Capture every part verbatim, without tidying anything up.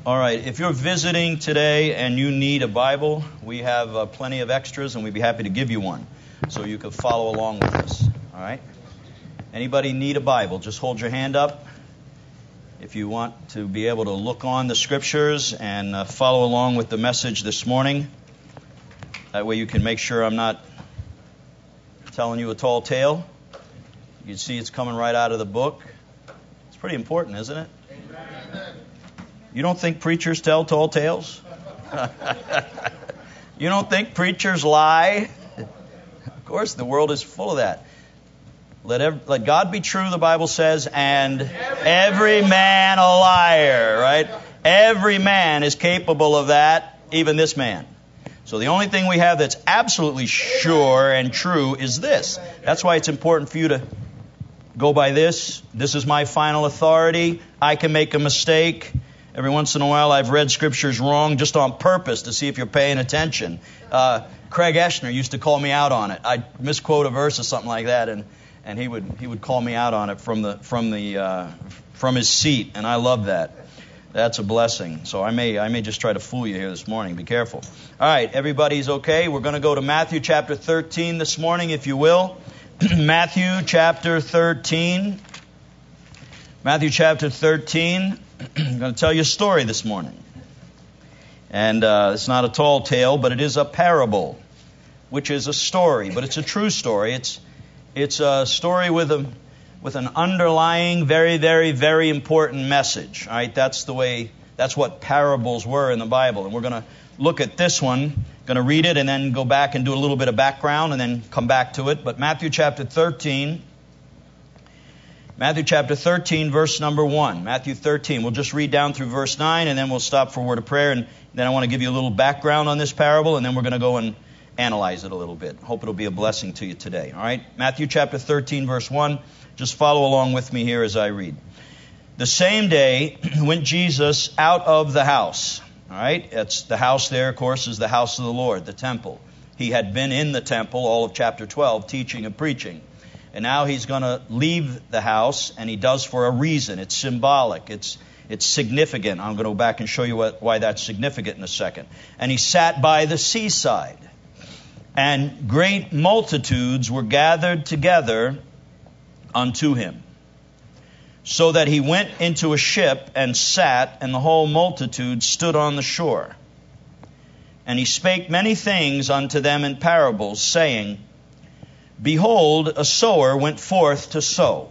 All right, if you're visiting today and you need a Bible, we have uh, plenty of extras, and we'd be happy to give you one so you can follow along with us. All right? Anybody need a Bible? Just hold your hand up if you want to be able to look on the Scriptures and uh, follow along with the message this morning. That way you can make sure I'm not telling you a tall tale. You can see it's coming right out of the book. It's pretty important, isn't it? Amen. You don't think preachers tell tall tales? You don't think preachers lie? Of course, the world is full of that. Let every, let God be true, the Bible says, and every man a liar, right? Every man is capable of that, even this man. So the only thing we have that's absolutely sure and true is this. That's why it's important for you to go by this. This is my final authority. I can make a mistake. Every once in a while I've read scriptures wrong just on purpose to see if you're paying attention. Uh, Craig Eschner used to call me out on it. I'd misquote a verse or something like that, and, and he would he would call me out on it from the from the uh, from his seat, and I love that. That's a blessing. So I may I may just try to fool you here this morning. Be careful. All right, everybody's okay. We're going to go to Matthew chapter thirteen this morning, if you will. Matthew chapter thirteen. Matthew chapter thirteen. I'm going to tell you a story this morning. And uh, it's not a tall tale, but it is a parable, which is a story, but it's a true story. It's it's a story with a with an underlying, very, very, very important message. All right, that's the way. That's what parables were in the Bible, and we're going to look at this one. Going to read it and then go back and do a little bit of background and then come back to it. But Matthew chapter thirteen. Matthew chapter thirteen, verse number one. Matthew thirteen. We'll just read down through verse nine, and then we'll stop for a word of prayer. And then I want to give you a little background on this parable, and then we're going to go and analyze it a little bit. Hope it'll be a blessing to you today. All right? Matthew chapter thirteen, verse one. Just follow along with me here as I read. The same day went Jesus out of the house. All right? It's the house there, of course, is the house of the Lord, the temple. He had been in the temple all of chapter twelve, teaching and preaching. And now he's going to leave the house, and he does for a reason. It's symbolic. It's it's significant. I'm going to go back and show you what, why that's significant in a second. And he sat by the seaside, and great multitudes were gathered together unto him, so that he went into a ship and sat, and the whole multitude stood on the shore. And he spake many things unto them in parables, saying, Behold, a sower went forth to sow.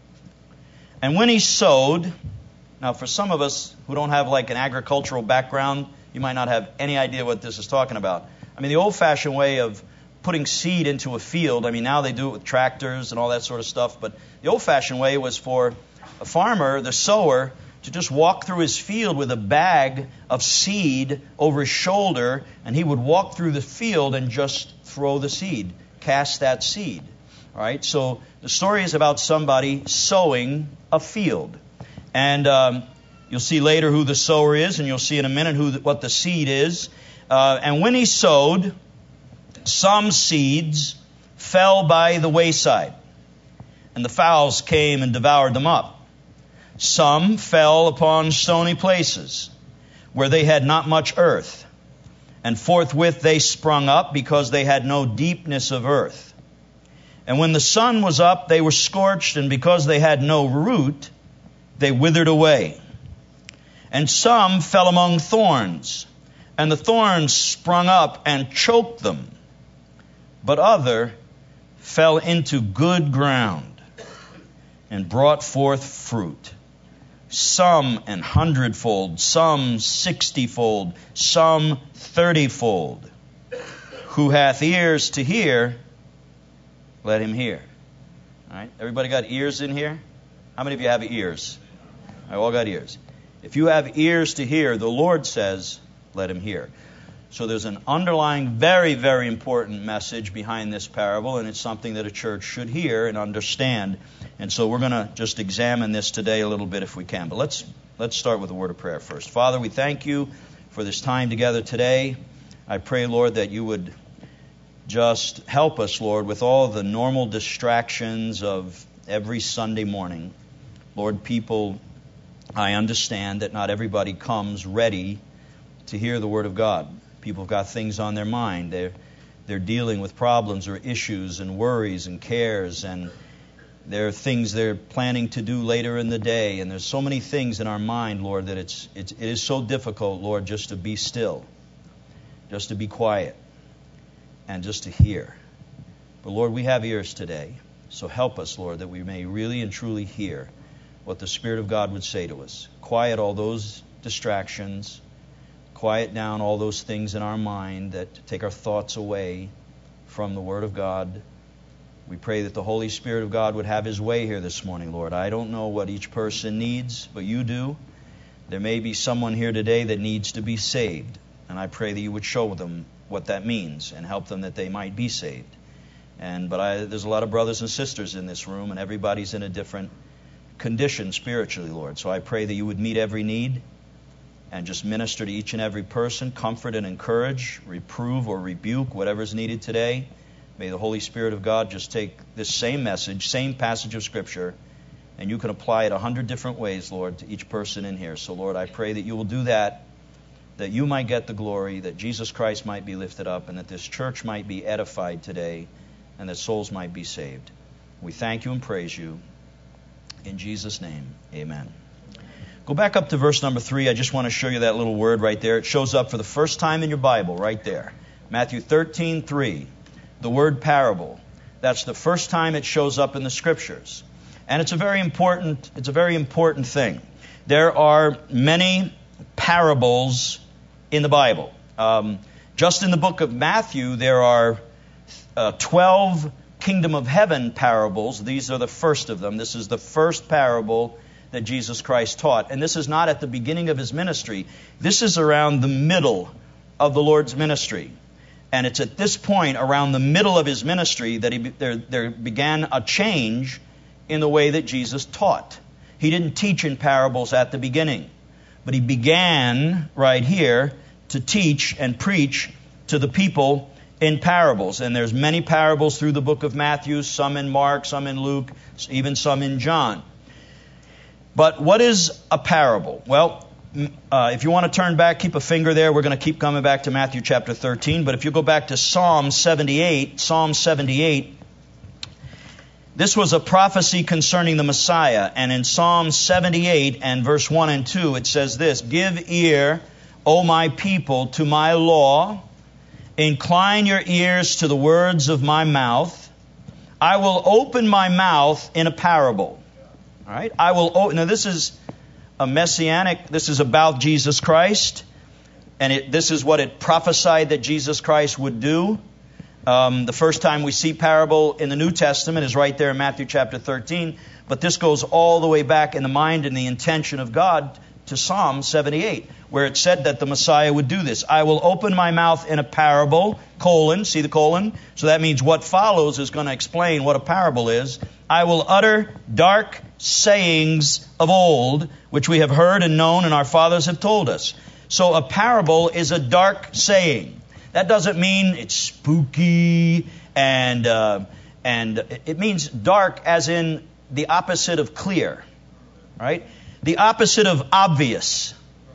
And when he sowed, now for some of us who don't have like an agricultural background, you might not have any idea what this is talking about. I mean, the old-fashioned way of putting seed into a field, I mean, now they do it with tractors and all that sort of stuff, but the old-fashioned way was for a farmer, the sower, to just walk through his field with a bag of seed over his shoulder, and he would walk through the field and just throw the seed. Cast that seed. All right, so the story is about somebody sowing a field. And um, you'll see later who the sower is, and you'll see in a minute who the, what the seed is. Uh, and when he sowed, some seeds fell by the wayside, and the fowls came and devoured them up. Some fell upon stony places, where they had not much earth. And forthwith they sprung up, because they had no deepness of earth. And when the sun was up, they were scorched, and because they had no root, they withered away. And some fell among thorns, and the thorns sprung up and choked them. But other fell into good ground, and brought forth fruit. Some an hundredfold, some sixtyfold, some thirtyfold. Who hath ears to hear, let him hear. All right, everybody got ears in here? How many of you have ears? I all got ears. If you have ears to hear, the Lord says, let him hear. So there's an underlying, very, very important message behind this parable, and it's something that a church should hear and understand. And so we're going to just examine this today a little bit if we can. But let's let's start with a word of prayer first. Father, we thank you for this time together today. I pray, Lord, that you would just help us, Lord, with all the normal distractions of every Sunday morning. Lord, people I understand that not everybody comes ready to hear the Word of God. People have got things on their mind. They're, they're dealing with problems or issues and worries and cares, and there are things they're planning to do later in the day. And there's so many things in our mind, Lord, that it's, it's, it is so difficult, Lord, just to be still, just to be quiet, and just to hear. But, Lord, we have ears today. So help us, Lord, that we may really and truly hear what the Spirit of God would say to us. Quiet all those distractions. Quiet down all those things in our mind that take our thoughts away from the Word of God. We pray that the Holy Spirit of God would have His way here this morning, Lord. I don't know what each person needs, but You do. There may be someone here today that needs to be saved, and I pray that You would show them what that means and help them that they might be saved. And but I, there's a lot of brothers and sisters in this room, and everybody's in a different condition spiritually, Lord. So I pray that You would meet every need and just minister to each and every person, comfort and encourage, reprove or rebuke, whatever's needed today. May the Holy Spirit of God just take this same message, same passage of Scripture, and You can apply it a hundred different ways, Lord, to each person in here. So, Lord, I pray that You will do that, that You might get the glory, that Jesus Christ might be lifted up, and that this church might be edified today, and that souls might be saved. We thank You and praise You. In Jesus' name, amen. Go back up to verse number three. I just want to show you that little word right there. It shows up for the first time in your Bible right there. Matthew thirteen three. The word parable. That's the first time it shows up in the Scriptures. And it's a very important, it's a very important thing. There are many parables in the Bible. Um, just in the book of Matthew, there are uh, twelve kingdom of heaven parables. These are the first of them. This is the first parable that Jesus Christ taught. And this is not at the beginning of His ministry. This is around the middle of the Lord's ministry. And it's at this point, around the middle of His ministry, that he, there, there began a change in the way that Jesus taught. He didn't teach in parables at the beginning, but He began right here to teach and preach to the people in parables. And there's many parables through the book of Matthew, some in Mark, some in Luke, even some in John. But what is a parable? Well, Uh, if you want to turn back, keep a finger there. We're going to keep coming back to Matthew chapter thirteen. But if you go back to Psalm seventy-eight, Psalm seventy-eight, this was a prophecy concerning the Messiah. And in Psalm seventy-eight and verse one and two, it says this: Give ear, O my people, to my law. Incline your ears to the words of my mouth. I will open my mouth in a parable. All right? I will open. Now this is a messianic, this is about Jesus Christ, and it, this is what it prophesied that Jesus Christ would do. Um, the first time we see parable in the New Testament is right there in Matthew chapter thirteen, but this goes all the way back in the mind and the intention of God to Psalm seventy-eight, where it said that the Messiah would do this. I will open my mouth in a parable, colon, see the colon? So that means what follows is going to explain what a parable is. I will utter dark sayings of old, which we have heard and known and our fathers have told us. So a parable is a dark saying. That doesn't mean it's spooky and uh, and it means dark as in the opposite of clear, right? The opposite of obvious.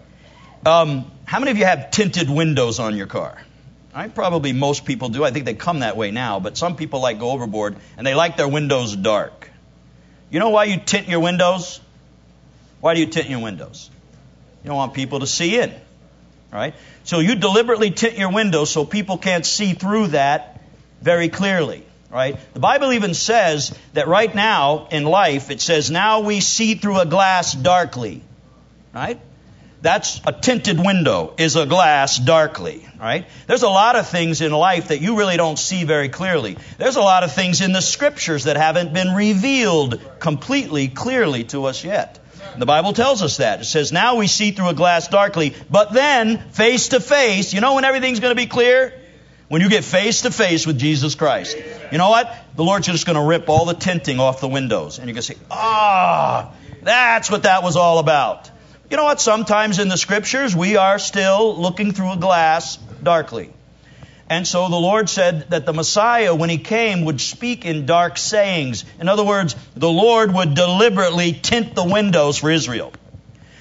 Um, how many of you have tinted windows on your car? Right? Probably most people do. I think they come that way now, but some people like go overboard and they like their windows dark. You know why you tint your windows? Why do you tint your windows? You don't want people to see in, right? So you deliberately tint your windows so people can't see through that very clearly, right? The Bible even says that right now in life, it says, now we see through a glass darkly, right? That's a tinted window, is a glass darkly, right? There's a lot of things in life that you really don't see very clearly. There's a lot of things in the Scriptures that haven't been revealed completely, clearly to us yet. The Bible tells us that. It says, now we see through a glass darkly, but then face to face. You know when everything's going to be clear? When you get face to face with Jesus Christ. You know what? The Lord's just going to rip all the tinting off the windows. And you're going to say, ah, that's what that was all about. You know what? Sometimes in the Scriptures, we are still looking through a glass darkly. And so the Lord said that the Messiah, when He came, would speak in dark sayings. In other words, the Lord would deliberately tint the windows for Israel.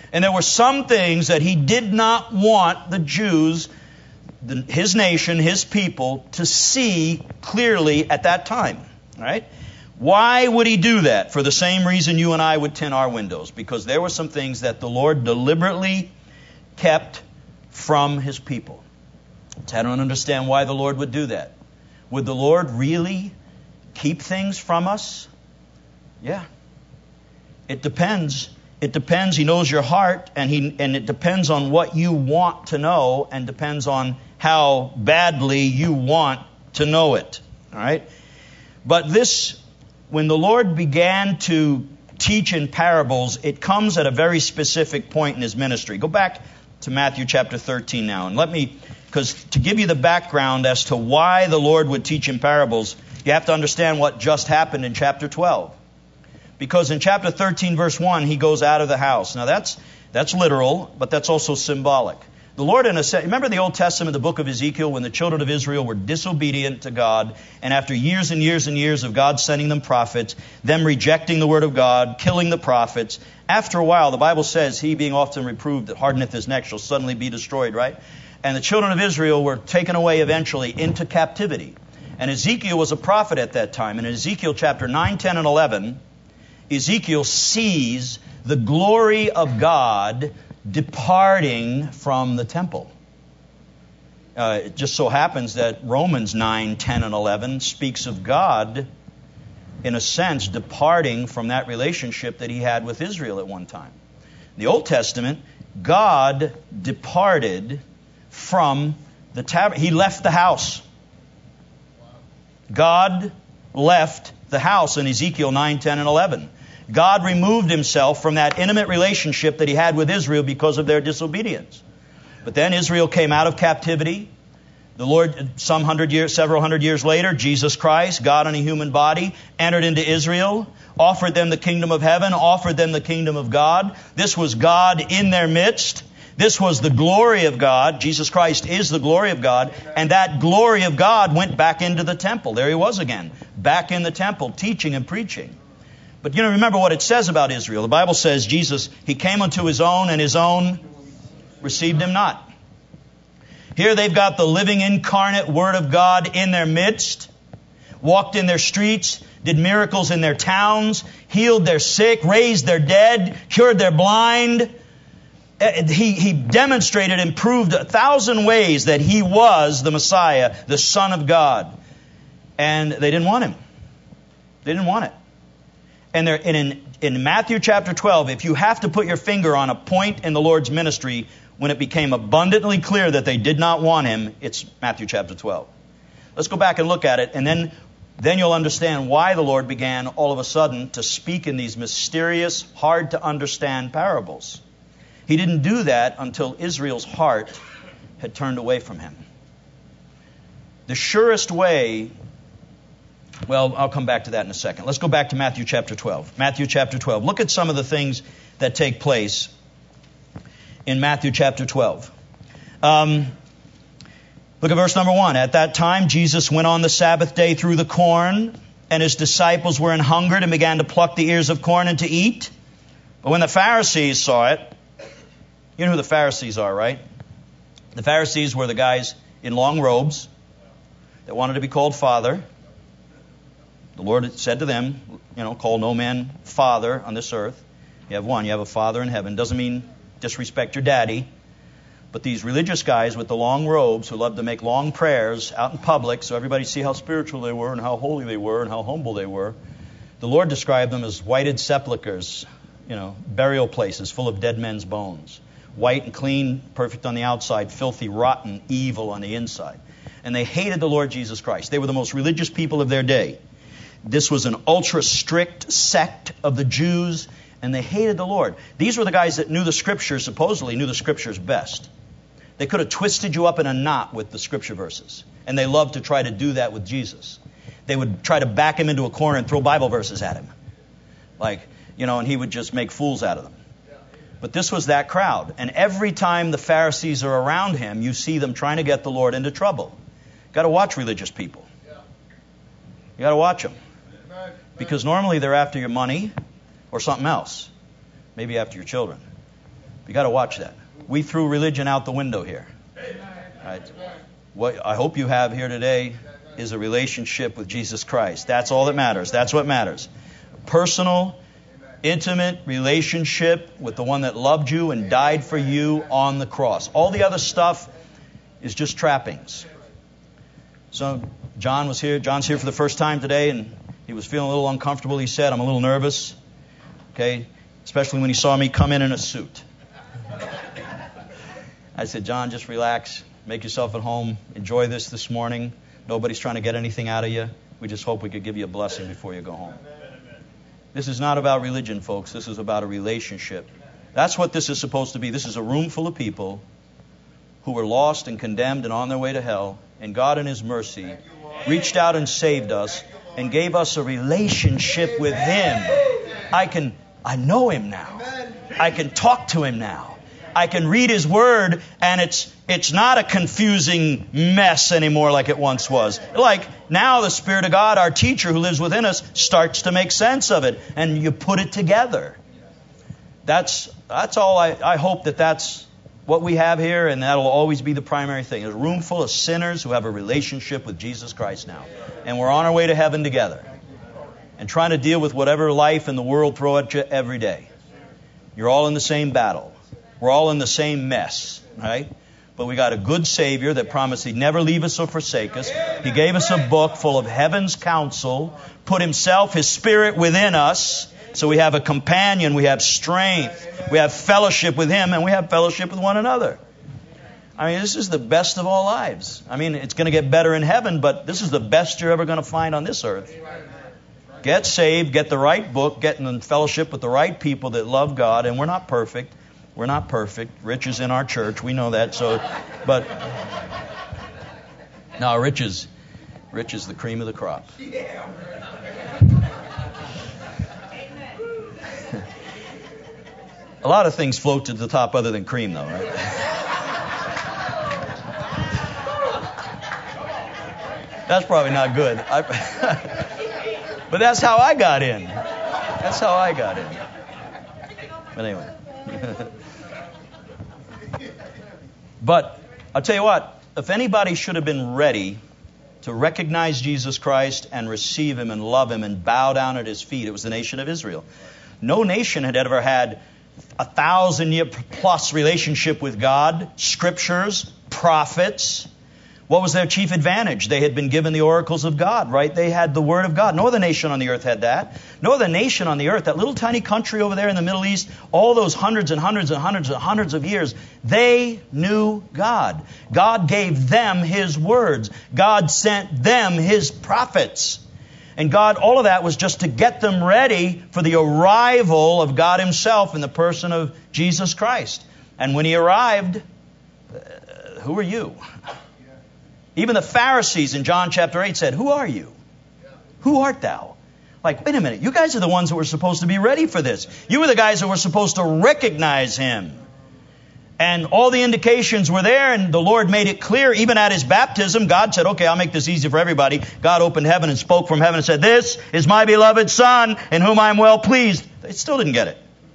And there were some things that he did not want the Jews, the, his nation, his people, to see clearly at that time. All right? Why would he do that? For the same reason you and I would tint our windows. Because there were some things that the Lord deliberately kept from his people. So I don't understand why the Lord would do that. Would the Lord really keep things from us? Yeah. It depends. It depends. He knows your heart, and he and it depends on what you want to know, and depends on how badly you want to know it. All right? But this, when the Lord began to teach in parables, it comes at a very specific point in his ministry. Go back to Matthew chapter thirteen now, and let me, because to give you the background as to why the Lord would teach in parables, you have to understand what just happened in chapter twelve. Because in chapter thirteen, verse one, he goes out of the house. Now that's that's literal, but that's also symbolic. The Lord, in a sense, remember the Old Testament, the book of Ezekiel, when the children of Israel were disobedient to God, and after years and years and years of God sending them prophets, them rejecting the word of God, killing the prophets, after a while, the Bible says, he being often reproved that hardeneth his neck shall suddenly be destroyed, right? And the children of Israel were taken away eventually into captivity. And Ezekiel was a prophet at that time. And in Ezekiel chapter nine, ten, and eleven, Ezekiel sees the glory of God departing from the temple. Uh, it just so happens that Romans nine, ten, and eleven speaks of God, in a sense, departing from that relationship that he had with Israel at one time. In the Old Testament, God departed from the tabernacle. He left the house. God left the house in Ezekiel nine, ten, and eleven. God removed himself from that intimate relationship that he had with Israel because of their disobedience. But then Israel came out of captivity. The Lord, some hundred years, several hundred years later, Jesus Christ, God in a human body, entered into Israel, offered them the kingdom of heaven, offered them the kingdom of God. This was God in their midst. This was the glory of God. Jesus Christ is the glory of God. And that glory of God went back into the temple. There he was again, back in the temple, teaching and preaching. But you know, remember what it says about Israel. The Bible says Jesus, he came unto his own, and his own received him not. Here they've got the living incarnate Word of God in their midst, walked in their streets, did miracles in their towns, healed their sick, raised their dead, cured their blind. He, he demonstrated and proved a thousand ways that he was the Messiah, the Son of God. And they didn't want him. They didn't want it. And there, in, in Matthew chapter twelve, if you have to put your finger on a point in the Lord's ministry when it became abundantly clear that they did not want him, it's Matthew chapter twelve. Let's go back and look at it, and then, then you'll understand why the Lord began all of a sudden to speak in these mysterious, hard to understand parables. He didn't do that until Israel's heart had turned away from him. The surest way... Well, I'll come back to that in a second. Let's go back to Matthew chapter twelve. Matthew chapter twelve. Look at some of the things that take place in Matthew chapter twelve. Um, look at verse number one. At that time, Jesus went on the Sabbath day through the corn, and his disciples were an hungered and began to pluck the ears of corn and to eat. But when the Pharisees saw it, you know who the Pharisees are, right? The Pharisees were the guys in long robes that wanted to be called Father. The Lord said to them, you know, call no man father on this earth. You have one. You have a Father in heaven. Doesn't mean disrespect your daddy. But these religious guys with the long robes who loved to make long prayers out in public so everybody see how spiritual they were and how holy they were and how humble they were. The Lord described them as whited sepulchres, you know, burial places full of dead men's bones. White and clean, perfect on the outside, filthy, rotten, evil on the inside. And they hated the Lord Jesus Christ. They were the most religious people of their day. This was an ultra-strict sect of the Jews, and they hated the Lord. These were the guys that knew the Scriptures, supposedly knew the Scriptures best. They could have twisted you up in a knot with the Scripture verses, and they loved to try to do that with Jesus. They would try to back him into a corner and throw Bible verses at him. Like, you know, and he would just make fools out of them. But this was that crowd. And every time the Pharisees are around him, you see them trying to get the Lord into trouble. Got to watch religious people. You got to watch them. Because normally they're after your money or something else. Maybe after your children. You got to watch that. We threw religion out the window here. Right? What I hope you have here today is a relationship with Jesus Christ. That's all that matters. That's what matters. Personal, intimate relationship with the one that loved you and died for you on the cross. All the other stuff is just trappings. So John was here. John's here for the first time today, and he was feeling a little uncomfortable. He said, I'm a little nervous. Okay, especially when he saw me come in in a suit. I said, John, just relax. Make yourself at home. Enjoy this this morning. Nobody's trying to get anything out of you. We just hope we could give you a blessing before you go home. This is not about religion, folks. This is about a relationship. That's what this is supposed to be. This is a room full of people who were lost and condemned and on their way to hell. And God in His mercy reached out and saved us and gave us a relationship with Him. I can, I know Him now. I can talk to Him now. I can read His Word, and it's it's not a confusing mess anymore like it once was. Like now the Spirit of God, our teacher who lives within us, starts to make sense of it, and you put it together. That's that's all I, I hope that that's what we have here, and that'll always be the primary thing. There's a room full of sinners who have a relationship with Jesus Christ now. And we're on our way to heaven together. And trying to deal with whatever life and the world throw at you every day. You're all in the same battle. We're all in the same mess, right? But we got a good Savior that promised He'd never leave us or forsake us. He gave us a book full of heaven's counsel, put Himself, His Spirit within us, so we have a companion, we have strength, we have fellowship with Him, and we have fellowship with one another. I mean, this is the best of all lives. I mean, it's going to get better in heaven, but this is the best you're ever going to find on this earth. Get saved, get the right book, get in fellowship with the right people that love God, and we're not perfect. We're not perfect. Rich is in our church. We know that. So, but no, Rich is, Rich is the cream of the crop. A lot of things float to the top other than cream, though, right? That's probably not good. I, but that's how I got in. That's how I got in. But anyway. But I'll tell you what, if anybody should have been ready to recognize Jesus Christ and receive Him and love Him and bow down at His feet, it was the nation of Israel. No nation had ever had a thousand year plus relationship with God, scriptures, prophets. What was their chief advantage? They had been given the oracles of God, right? They had the Word of God. No other nation on the earth had that. No other nation on the earth, that little tiny country over there in the Middle East, all those hundreds and hundreds and hundreds and hundreds of years, they knew God. God gave them His words. God sent them His prophets. And God, all of that was just to get them ready for the arrival of God Himself in the person of Jesus Christ. And when He arrived, uh, who are you? Even the Pharisees in John chapter eight said, who are you? Who art thou? Like, wait a minute, you guys are the ones that were supposed to be ready for this. You were the guys that were supposed to recognize Him. And all the indications were there, and the Lord made it clear, even at His baptism. God said, okay, I'll make this easy for everybody. God opened heaven and spoke from heaven and said, this is my beloved Son, in whom I am well pleased. They still didn't get it.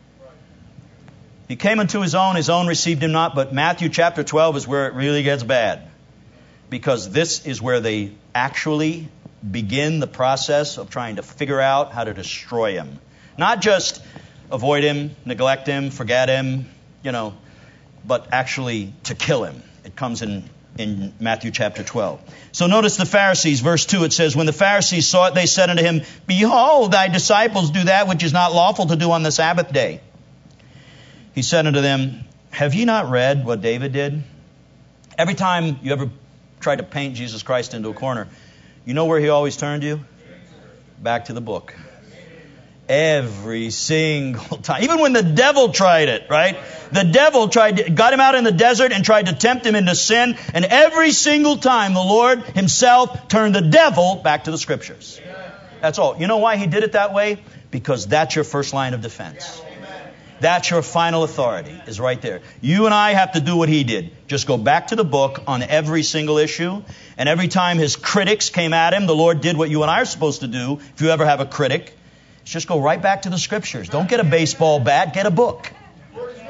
He came unto His own, His own received Him not. But Matthew chapter twelve is where it really gets bad. Because this is where they actually begin the process of trying to figure out how to destroy Him. Not just avoid Him, neglect Him, forget Him, you know, but actually to kill Him. It comes in, in Matthew chapter twelve. So notice the Pharisees, verse two, it says, when the Pharisees saw it, they said unto Him, behold, thy disciples do that which is not lawful to do on the Sabbath day. He said unto them, have ye not read what David did? Every time you ever tried to paint Jesus Christ into a corner, you know where He always turned you? Back to the book. Every single time. Even when the devil tried it, right? The devil tried to, got Him out in the desert and tried to tempt Him into sin. And every single time the Lord Himself turned the devil back to the Scriptures. That's all. You know why He did it that way? Because that's your first line of defense. That's your final authority, is right there. You and I have to do what He did. Just go back to the book on every single issue. And every time His critics came at Him, the Lord did what you and I are supposed to do. If you ever have a critic, just go right back to the Scriptures. Don't get a baseball bat, get a book.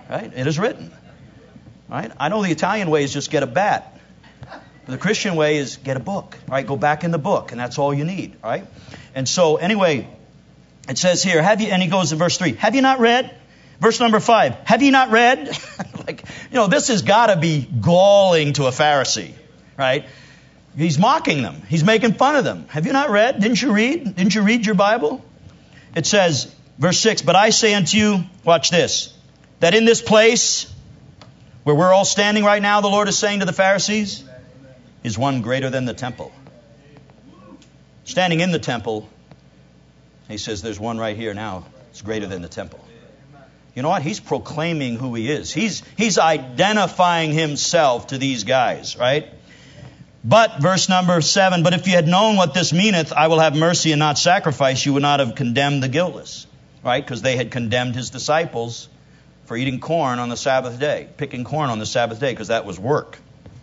Right? It is written. Right? I know the Italian way is just get a bat. But the Christian way is get a book. All right? Go back in the book, and that's all you need. All right? And so, anyway, it says here, have you, and he goes to verse three, have you not read? Verse number five, have you not read? Like, you know, this has got to be galling to a Pharisee, right? He's mocking them. He's making fun of them. Have you not read? Didn't you read? Didn't you read your Bible? It says, verse six, but I say unto you, watch this, that in this place where we're all standing right now, the Lord is saying to the Pharisees, is one greater than the temple. Standing in the temple, he says there's one right here now. It's greater than the temple. You know what? He's proclaiming who he is. He's, he's identifying himself to these guys, right? But, verse number seven, but if you had known what this meaneth, I will have mercy and not sacrifice, you would not have condemned the guiltless. Right? Because they had condemned his disciples for eating corn on the Sabbath day, picking corn on the Sabbath day, because that was work.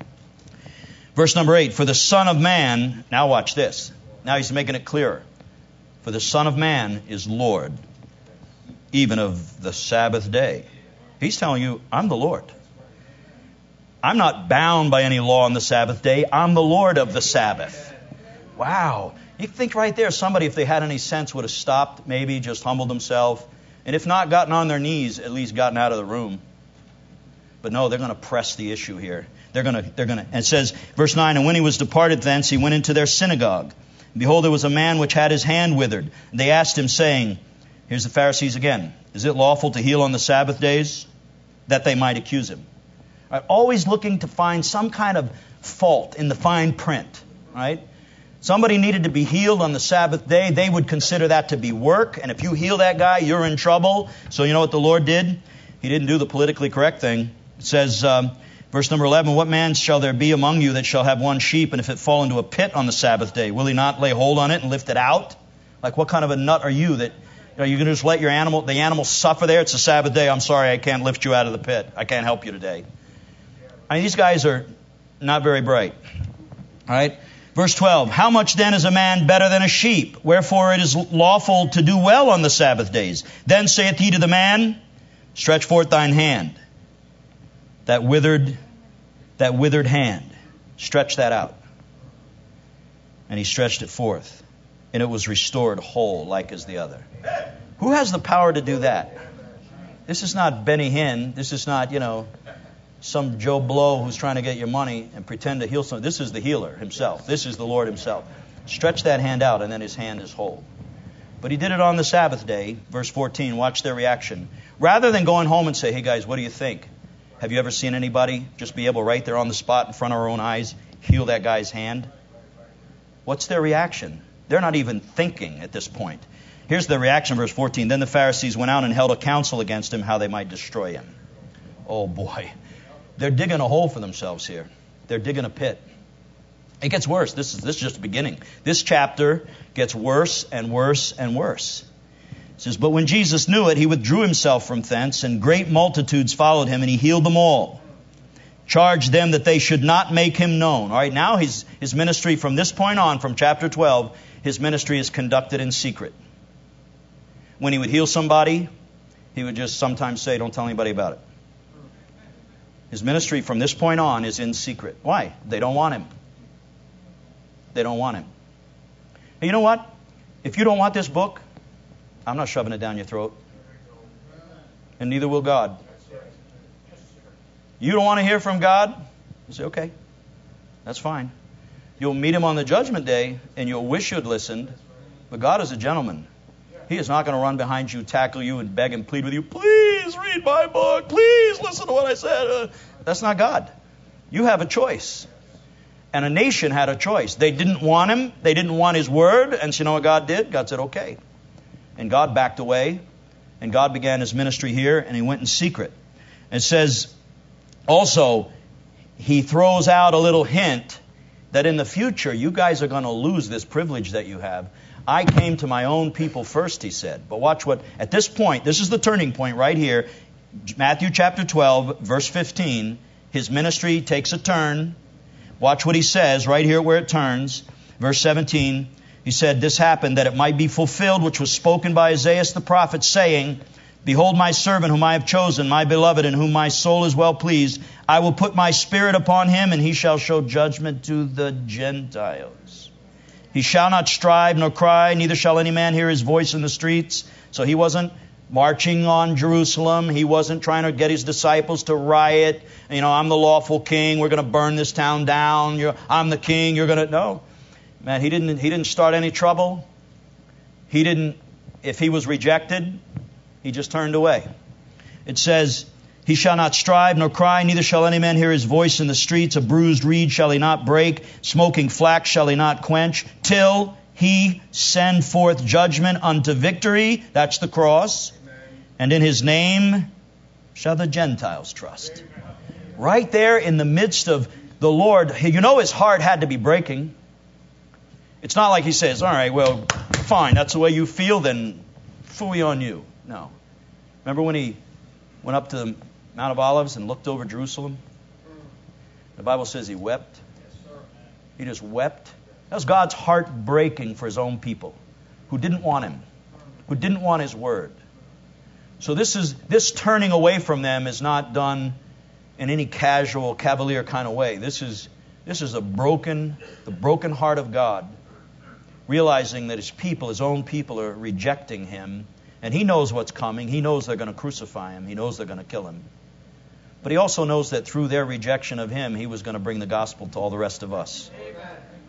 Verse number eight, for the Son of Man, now watch this. Now he's making it clearer. For the Son of Man is Lord, even of the Sabbath day. He's telling you, I'm the Lord. I'm not bound by any law on the Sabbath day. I'm the Lord of the Sabbath. Wow. You think right there, somebody, if they had any sense, would have stopped, maybe just humbled themselves. And if not gotten on their knees, at least gotten out of the room. But no, they're going to press the issue here. They're going to, they're going to, and it says, verse nine, and when he was departed thence, he went into their synagogue. And behold, there was a man which had his hand withered. And they asked him, saying, here's the Pharisees again, is it lawful to heal on the Sabbath days? That they might accuse him. Right? Always looking to find some kind of fault in the fine print. Right? Somebody needed to be healed on the Sabbath day. They would consider that to be work. And if you heal that guy, you're in trouble. So you know what the Lord did? He didn't do the politically correct thing. It says, um, verse number eleven, what man shall there be among you that shall have one sheep, and if it fall into a pit on the Sabbath day, will he not lay hold on it and lift it out? Like, what kind of a nut are you that, you know, you're going to just let your animal, the animal suffer there? It's a Sabbath day. I'm sorry, I can't lift you out of the pit. I can't help you today. I mean, these guys are not very bright. All right? Verse twelve, how much then is a man better than a sheep? Wherefore it is lawful to do well on the Sabbath days. Then saith he to the man, stretch forth thine hand. That withered, that withered hand. Stretch that out. And he stretched it forth. And it was restored whole like as the other. Who has the power to do that? This is not Benny Hinn. This is not, you know, some Joe Blow who's trying to get your money and pretend to heal someone. This is the healer himself. This is the Lord himself. Stretch that hand out and then his hand is whole. But he did it on the Sabbath day. Verse fourteen, watch their reaction. Rather than going home and say, hey guys, what do you think? Have you ever seen anybody just be able right there on the spot in front of our own eyes heal that guy's hand? What's their reaction? They're not even thinking at this point. Here's the reaction, verse fourteen. Then the Pharisees went out and held a council against him how they might destroy him. Oh boy. They're digging a hole for themselves here. They're digging a pit. It gets worse. This is, this is just the beginning. This chapter gets worse and worse and worse. It says, but when Jesus knew it, he withdrew himself from thence, and great multitudes followed him, and he healed them all. Charged them that they should not make him known. All right, now his, his ministry from this point on, from chapter twelve, his ministry is conducted in secret. When he would heal somebody, he would just sometimes say, don't tell anybody about it. His ministry from this point on is in secret. Why? They don't want him. They don't want him. Hey, you know what? If you don't want this book, I'm not shoving it down your throat. And neither will God. You don't want to hear from God? You say, okay, that's fine. You'll meet him on the judgment day, and you'll wish you'd listened. But God is a gentleman. He is not going to run behind you, tackle you, and beg and plead with you. Please read my book. Please listen to what I said. Uh, that's not God. You have a choice. And a nation had a choice. They didn't want him. They didn't want his word. And so you know what God did? God said, okay. And God backed away. And God began his ministry here. And he went in secret. And it says, also, he throws out a little hint that in the future, you guys are going to lose this privilege that you have. I came to my own people first, he said. But watch what, at this point, this is the turning point right here. Matthew chapter twelve, verse fifteen. His ministry takes a turn. Watch what he says right here where it turns. Verse seventeen. He said, this happened that it might be fulfilled, which was spoken by Isaiah the prophet, saying, Behold my servant whom I have chosen, my beloved, in whom my soul is well pleased. I will put my spirit upon him, and he shall show judgment to the Gentiles. He shall not strive nor cry, neither shall any man hear his voice in the streets. So he wasn't marching on Jerusalem. He wasn't trying to get his disciples to riot. You know, I'm the lawful king. We're going to burn this town down. You're, I'm the king. You're going to... No. Man, he didn't, he didn't start any trouble. He didn't... If he was rejected, he just turned away. It says, he shall not strive nor cry, neither shall any man hear his voice in the streets. A bruised reed shall he not break, smoking flax shall he not quench, till he send forth judgment unto victory. That's the cross. Amen. And in his name shall the Gentiles trust. Amen. Right there in the midst of the Lord, you know his heart had to be breaking. It's not like he says, all right, well, fine, that's the way you feel, then phooey on you. No. Remember when he went up to the Mount of Olives and looked over Jerusalem? The Bible says he wept. He just wept. That was God's heart breaking for his own people who didn't want him, who didn't want his word. So this is this turning away from them is not done in any casual, cavalier kind of way. This is this is a broken, the broken heart of God, realizing that his people, his own people, are rejecting him. And he knows what's coming. He knows they're going to crucify him. He knows they're going to kill him. But he also knows that through their rejection of him, he was going to bring the gospel to all the rest of us. Amen.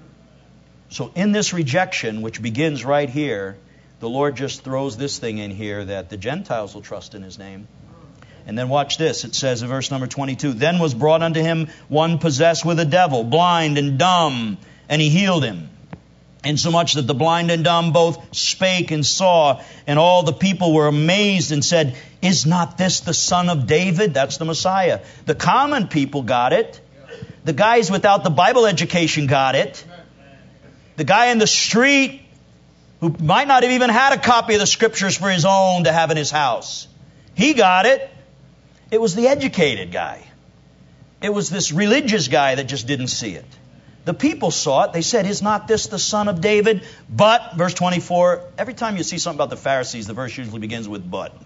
So in this rejection, which begins right here, the Lord just throws this thing in here that the Gentiles will trust in his name. And then watch this. It says in verse number twenty-two, then was brought unto him one possessed with a devil, blind and dumb, and he healed him. Insomuch that the blind and dumb both spake and saw, and all the people were amazed and said, is not this the Son of David? That's the Messiah. The common people got it. The guys without the Bible education got it. The guy in the street who might not have even had a copy of the Scriptures for his own to have in his house, he got it. It was the educated guy. It was this religious guy that just didn't see it. The people saw it. They said, is not this the Son of David? But, verse twenty-four, every time you see something about the Pharisees, the verse usually begins with but.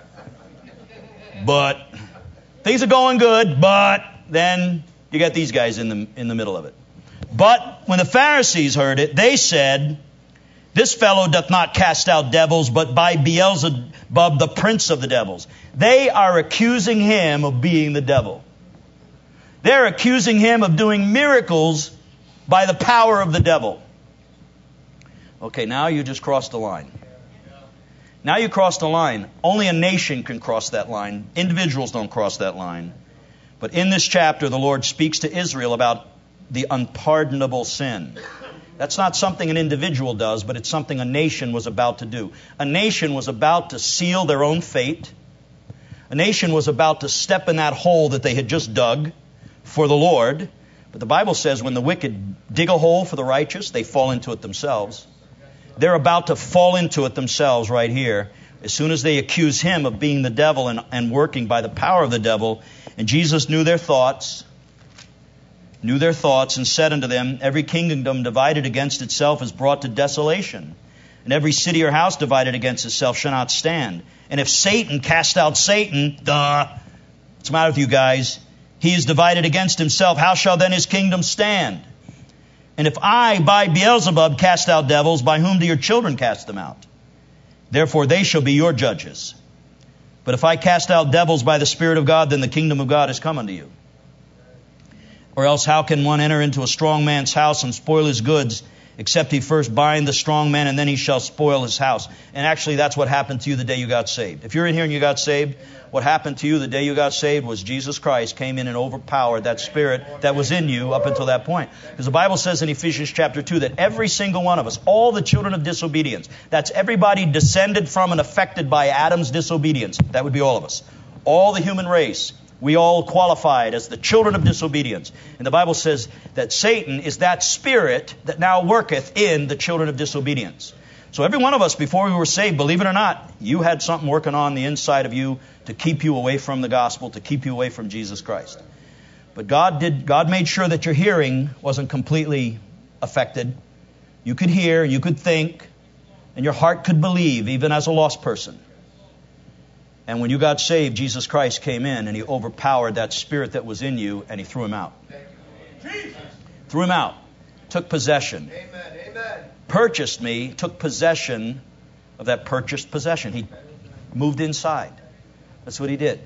But. Things are going good, but. Then you got these guys in the, in the middle of it. But when the Pharisees heard it, they said, this fellow doth not cast out devils, but by Beelzebub, the prince of the devils. They are accusing him of being the devil. They're accusing him of doing miracles by the power of the devil. Okay, now you just crossed the line. Now you crossed the line. Only a nation can cross that line. Individuals don't cross that line. But in this chapter, the Lord speaks to Israel about the unpardonable sin. That's not something an individual does, but it's something a nation was about to do. A nation was about to seal their own fate. A nation was about to step in that hole that they had just dug for the Lord. But the Bible says when the wicked dig a hole for the righteous, they fall into it themselves. They're about to fall into it themselves right here. As soon as they accuse him of being the devil and, and working by the power of the devil. And Jesus knew their thoughts. Knew their thoughts and said unto them, every kingdom divided against itself is brought to desolation. And every city or house divided against itself shall not stand. And if Satan cast out Satan, duh, what's the matter with you guys? He is divided against himself. How shall then his kingdom stand? And if I by Beelzebub cast out devils, by whom do your children cast them out? Therefore they shall be your judges. But if I cast out devils by the Spirit of God, then the kingdom of God is come unto you. Or else how can one enter into a strong man's house and spoil his goods, except he first bind the strong man, and then he shall spoil his house? And actually that's what happened to you the day you got saved. If you're in here and you got saved, what happened to you the day you got saved was Jesus Christ came in and overpowered that spirit that was in you up until that point. Because the Bible says in Ephesians chapter two that every single one of us, all the children of disobedience, that's everybody descended from and affected by Adam's disobedience. That would be all of us. All the human race. We all qualified as the children of disobedience. And the Bible says that Satan is that spirit that now worketh in the children of disobedience. So every one of us, before we were saved, believe it or not, you had something working on the inside of you to keep you away from the gospel, to keep you away from Jesus Christ. But God did. God made sure that your hearing wasn't completely affected. You could hear, you could think, and your heart could believe, even as a lost person. And when you got saved, Jesus Christ came in and he overpowered that spirit that was in you and he threw him out. Threw him out. Took possession. Purchased me, took possession of that purchased possession. He moved inside. That's what he did.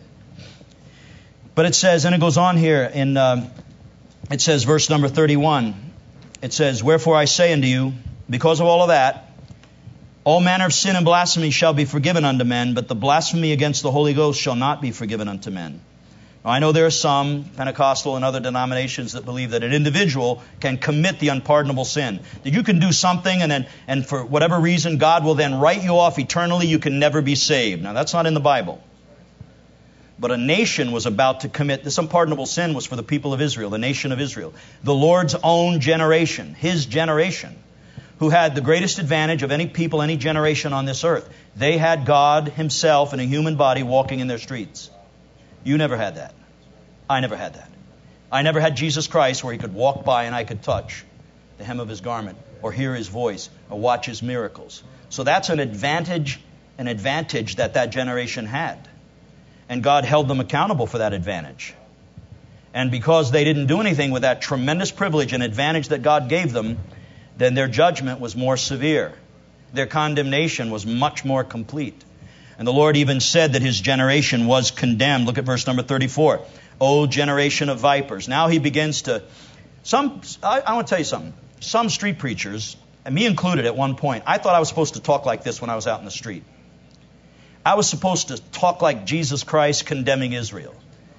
But it says, and it goes on here in, um, it says, verse number thirty-one. It says, wherefore I say unto you, because of all of that, all manner of sin and blasphemy shall be forgiven unto men, but the blasphemy against the Holy Ghost shall not be forgiven unto men. Now, I know there are some Pentecostal and other denominations that believe that an individual can commit the unpardonable sin. That you can do something and then, and for whatever reason, God will then write you off eternally. You can never be saved. Now, that's not in the Bible. But a nation was about to commit this unpardonable sin was for the people of Israel, the nation of Israel. The Lord's own generation, His generation, who had the greatest advantage of any people, any generation on this earth. They had God Himself in a human body walking in their streets. You never had that. I never had that. I never had Jesus Christ where He could walk by and I could touch the hem of His garment or hear His voice or watch His miracles. So that's an advantage, an advantage that that generation had. And God held them accountable for that advantage. And because they didn't do anything with that tremendous privilege and advantage that God gave them, then their judgment was more severe. Their condemnation was much more complete. And the Lord even said that His generation was condemned. Look at verse number thirty-four. O generation of vipers. Now He begins to... Some, I, I want to tell you something. Some street preachers, and me included at one point, I thought I was supposed to talk like this when I was out in the street. I was supposed to talk like Jesus Christ condemning Israel.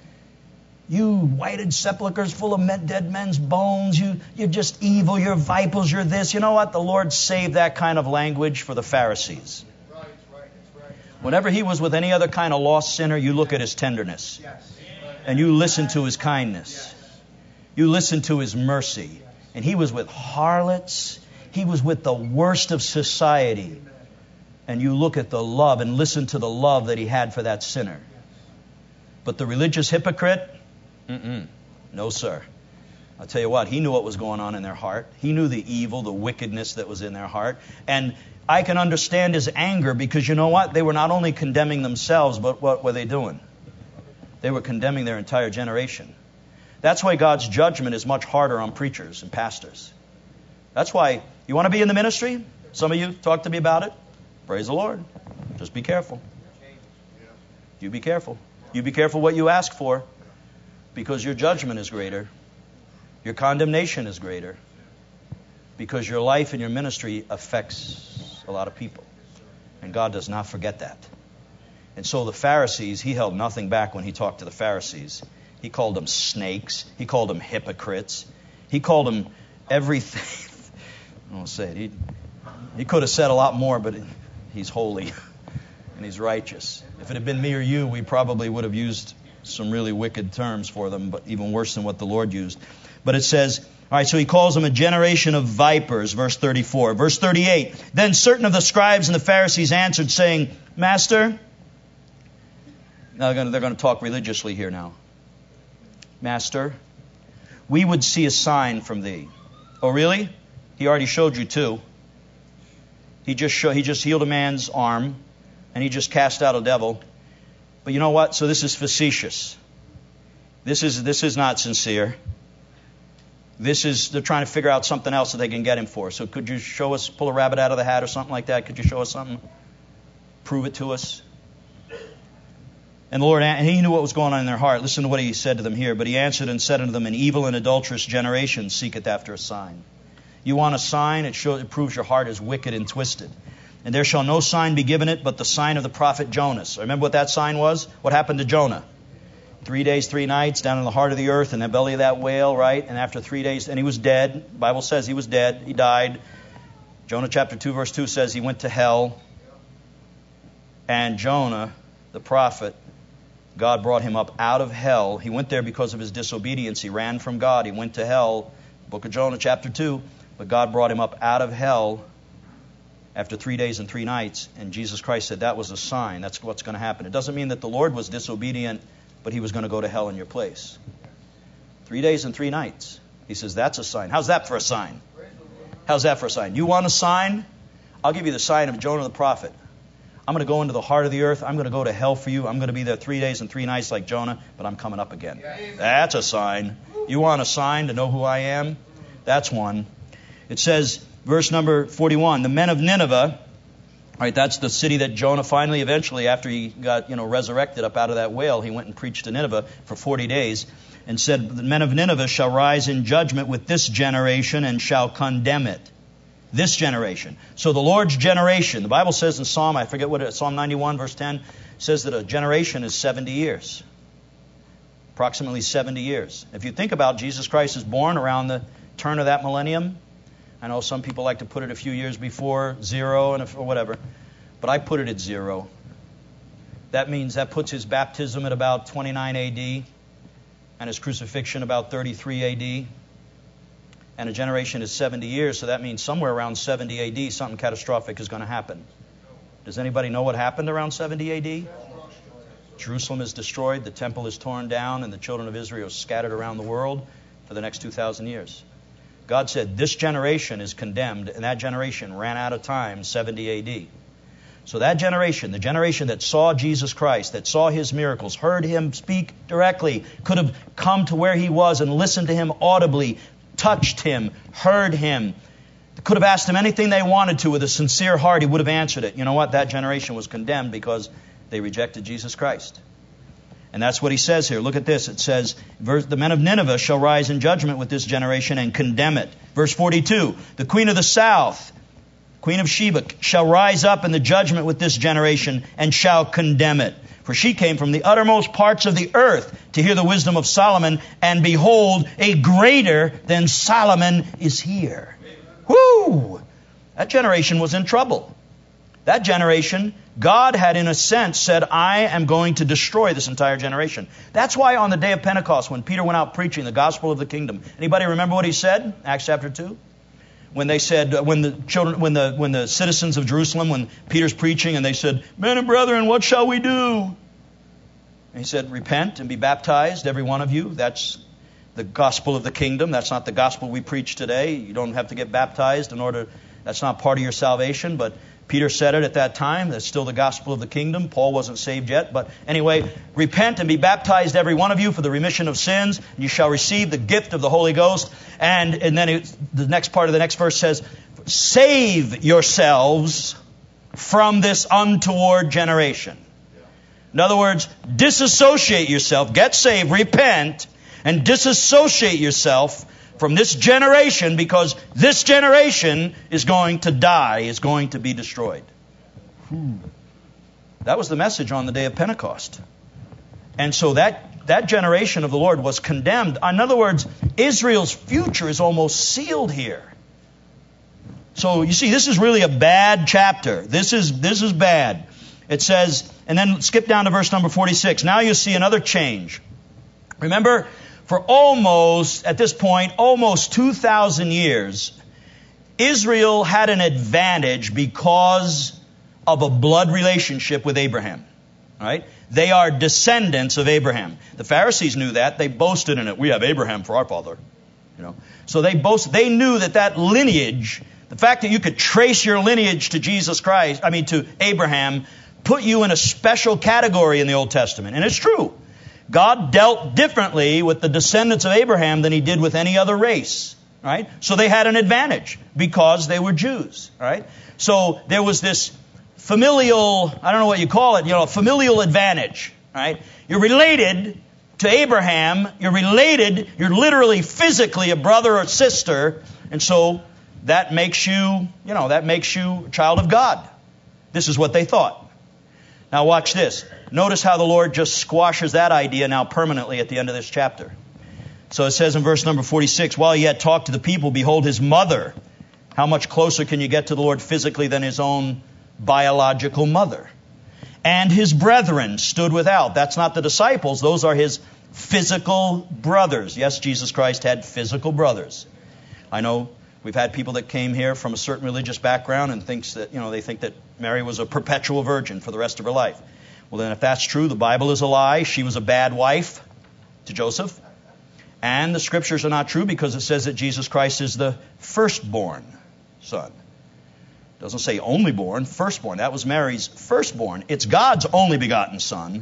You whited sepulchres full of men, dead men's bones. You, you're just evil. You're vipers. You're this. You know what? The Lord saved that kind of language for the Pharisees. Right, right, that's right. Whenever He was with any other kind of lost sinner, you look at His tenderness. Yes. And you listen to His kindness. You listen to His mercy. And He was with harlots. He was with the worst of society. And you look at the love and listen to the love that He had for that sinner. But the religious hypocrite, mm-mm, no sir. I'll tell you what, he knew what was going on in their heart. He knew the evil, the wickedness that was in their heart. And I can understand his anger because you know what? They were not only condemning themselves, but what were they doing? They were condemning their entire generation. That's why God's judgment is much harder on preachers and pastors. That's why, you want to be in the ministry? Some of you talk to me about it. Praise the Lord. Just be careful. You be careful. You be careful what you ask for, because your judgment is greater. Your condemnation is greater. Because your life and your ministry affects a lot of people. And God does not forget that. And so the Pharisees, He held nothing back when He talked to the Pharisees. He called them snakes. He called them hypocrites. He called them everything. I won't say it. He, he could have said a lot more, but He's holy and He's righteous. If it had been me or you, we probably would have used some really wicked terms for them, but even worse than what the Lord used. But it says, all right, so He calls them a generation of vipers, verse thirty-four. Verse thirty-eight, then certain of the scribes and the Pharisees answered, saying, Master, now they're going to, they're going to talk religiously here now. Master, we would see a sign from Thee. Oh, really? He already showed you two. He just show, he just healed a man's arm, and He just cast out a devil. But you know what? So this is facetious. This is this is not sincere. This is, they're trying to figure out something else that they can get Him for. So could you show us, pull a rabbit out of the hat or something like that? Could you show us something? Prove it to us. And the Lord, and He knew what was going on in their heart. Listen to what He said to them here. But He answered and said unto them, an evil and adulterous generation seeketh after a sign. You want a sign? It shows, it proves your heart is wicked and twisted. And there shall no sign be given it but the sign of the prophet Jonas. Remember what that sign was? What happened to Jonah? Three days, three nights down in the heart of the earth in the belly of that whale, right? And after three days, and he was dead. The Bible says he was dead. He died. Jonah chapter two verse two says he went to hell. And Jonah, the prophet, God brought him up out of hell. He went there because of his disobedience. He ran from God. He went to hell. Book of Jonah chapter two. But God brought him up out of hell after three days and three nights. And Jesus Christ said that was a sign. That's what's going to happen. It doesn't mean that the Lord was disobedient, but He was going to go to hell in your place. Three days and three nights. He says that's a sign. How's that for a sign? How's that for a sign? You want a sign? I'll give you the sign of Jonah the prophet. I'm going to go into the heart of the earth. I'm going to go to hell for you. I'm going to be there three days and three nights like Jonah, but I'm coming up again. That's a sign. You want a sign to know who I am? That's one. It says, verse number forty-one, the men of Nineveh, all right, that's the city that Jonah finally, eventually, after he got, you know, resurrected up out of that whale, he went and preached to Nineveh for forty days and said, the men of Nineveh shall rise in judgment with this generation and shall condemn it. This generation. So the Lord's generation, the Bible says in Psalm, I forget what it is, Psalm ninety-one, verse ten, says that a generation is seventy years. Approximately seventy years. If you think about Jesus Christ is born around the turn of that millennium. I know some people like to put it a few years before zero and if, or whatever, but I put it at zero. That means that puts his baptism at about twenty-nine A D and his crucifixion about thirty-three A D. And a generation is seventy years, so that means somewhere around seventy A D something catastrophic is going to happen. Does anybody know what happened around seventy A D? Jerusalem is destroyed, the temple is torn down, and the children of Israel are scattered around the world for the next two thousand years. God said this generation is condemned, and that generation ran out of time, seventy A D. So that generation, the generation that saw Jesus Christ, that saw his miracles, heard him speak directly, could have come to where he was and listened to him audibly, touched him, heard him, could have asked him anything they wanted to with a sincere heart, he would have answered it. You know what? That generation was condemned because they rejected Jesus Christ. And that's what he says here. Look at this. It says, the men of Nineveh shall rise in judgment with this generation and condemn it. Verse forty-two, the queen of the south, Queen of Sheba, shall rise up in the judgment with this generation and shall condemn it. For she came from the uttermost parts of the earth to hear the wisdom of Solomon, and behold, a greater than Solomon is here. Whoo! That generation was in trouble. That generation, God had in a sense said, I am going to destroy this entire generation. That's why on the day of Pentecost, when Peter went out preaching the gospel of the kingdom, anybody remember what he said? Acts chapter two? When they said, when the children, when the when the citizens of Jerusalem, when Peter's preaching, and they said, men and brethren, what shall we do? And he said, repent and be baptized, every one of you. That's the gospel of the kingdom. That's not the gospel we preach today. You don't have to get baptized in order, that's not part of your salvation, but Peter said it at that time. That's still the gospel of the kingdom. Paul wasn't saved yet. But anyway, repent and be baptized, every one of you, for the remission of sins. And you shall receive the gift of the Holy Ghost. And, and then it, the next part of the next verse says, save yourselves from this untoward generation. In other words, disassociate yourself, get saved, repent, and disassociate yourself from this generation, because this generation is going to die, is going to be destroyed. Hmm. That was the message on the day of Pentecost. And so that, that generation of the Lord was condemned. In other words, Israel's future is almost sealed here. So you see, this is really a bad chapter. This is, this is bad. It says, and then skip down to verse number forty-six. Now you see another change. Remember, for almost, at this point, almost two thousand years, Israel had an advantage because of a blood relationship with Abraham. Right? They are descendants of Abraham. The Pharisees knew that. They boasted in it. We have Abraham for our father. You know, so they boasted. They knew that that lineage, the fact that you could trace your lineage to Jesus Christ, I mean to Abraham, put you in a special category in the Old Testament. And it's true. God dealt differently with the descendants of Abraham than he did with any other race. Right? So they had an advantage because they were Jews. Right? So there was this familial, I don't know what you call it, you know, familial advantage. Right? You're related to Abraham. You're related. You're literally physically a brother or sister. And so that makes you, you know, that makes you a child of God. This is what they thought. Now watch this. Notice how the Lord just squashes that idea now permanently at the end of this chapter. So it says in verse number forty-six, while he yet talked to the people, behold, his mother. How much closer can you get to the Lord physically than his own biological mother? And his brethren stood without. That's not the disciples. Those are his physical brothers. Yes, Jesus Christ had physical brothers. I know we've had people that came here from a certain religious background and thinks that, you know, they think that Mary was a perpetual virgin for the rest of her life. Well, then if that's true, the Bible is a lie. She was a bad wife to Joseph. And the scriptures are not true because it says that Jesus Christ is the firstborn son. It doesn't say only born, firstborn. That was Mary's firstborn. It's God's only begotten Son,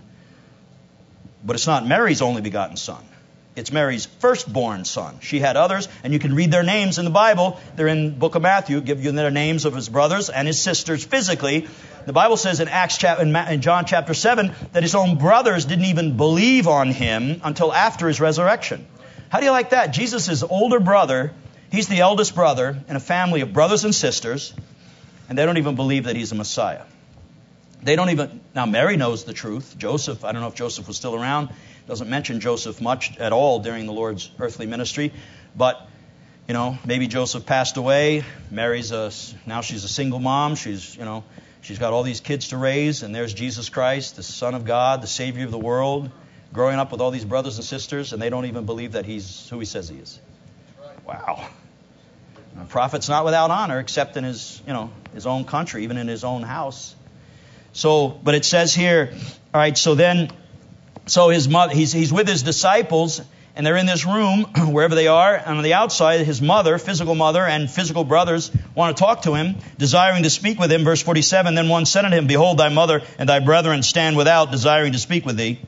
but it's not Mary's only begotten Son. It's Mary's firstborn son. She had others, and you can read their names in the Bible. They're in the book of Matthew, give you their names of his brothers and his sisters physically. The Bible says in Acts chapter, in John chapter seven, that his own brothers didn't even believe on him until after his resurrection. How do you like that? Jesus' older brother, he's the eldest brother in a family of brothers and sisters, and they don't even believe that he's a Messiah. They don't even, now Mary knows the truth. Joseph, I don't know if Joseph was still around. Doesn't mention Joseph much at all during the Lord's earthly ministry. But, you know, maybe Joseph passed away. Mary's a, now she's a single mom. She's, you know, she's got all these kids to raise. And there's Jesus Christ, the Son of God, the Savior of the world, growing up with all these brothers and sisters. And they don't even believe that he's who he says he is. Wow. A prophet's not without honor except in his, you know, his own country, even in his own house. So, but it says here, all right, so then, so his mother, he's, he's with his disciples, and they're in this room, wherever they are, and on the outside, his mother, physical mother, and physical brothers want to talk to him, desiring to speak with him. Verse forty-seven, then one said unto him, Behold, thy mother and thy brethren stand without, desiring to speak with thee.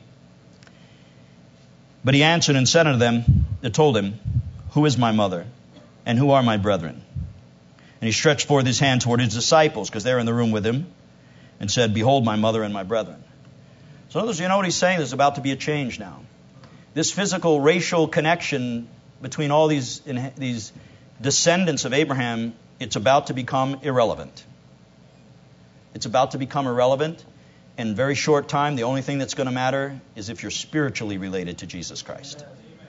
But he answered and said unto them, they told him, Who is my mother, and who are my brethren? And he stretched forth his hand toward his disciples, because they're in the room with him, and said, Behold, my mother and my brethren. So in other words, you know what he's saying? There's about to be a change now. This physical, racial connection between all these, these descendants of Abraham, it's about to become irrelevant. It's about to become irrelevant. In a very short time, the only thing that's going to matter is if you're spiritually related to Jesus Christ.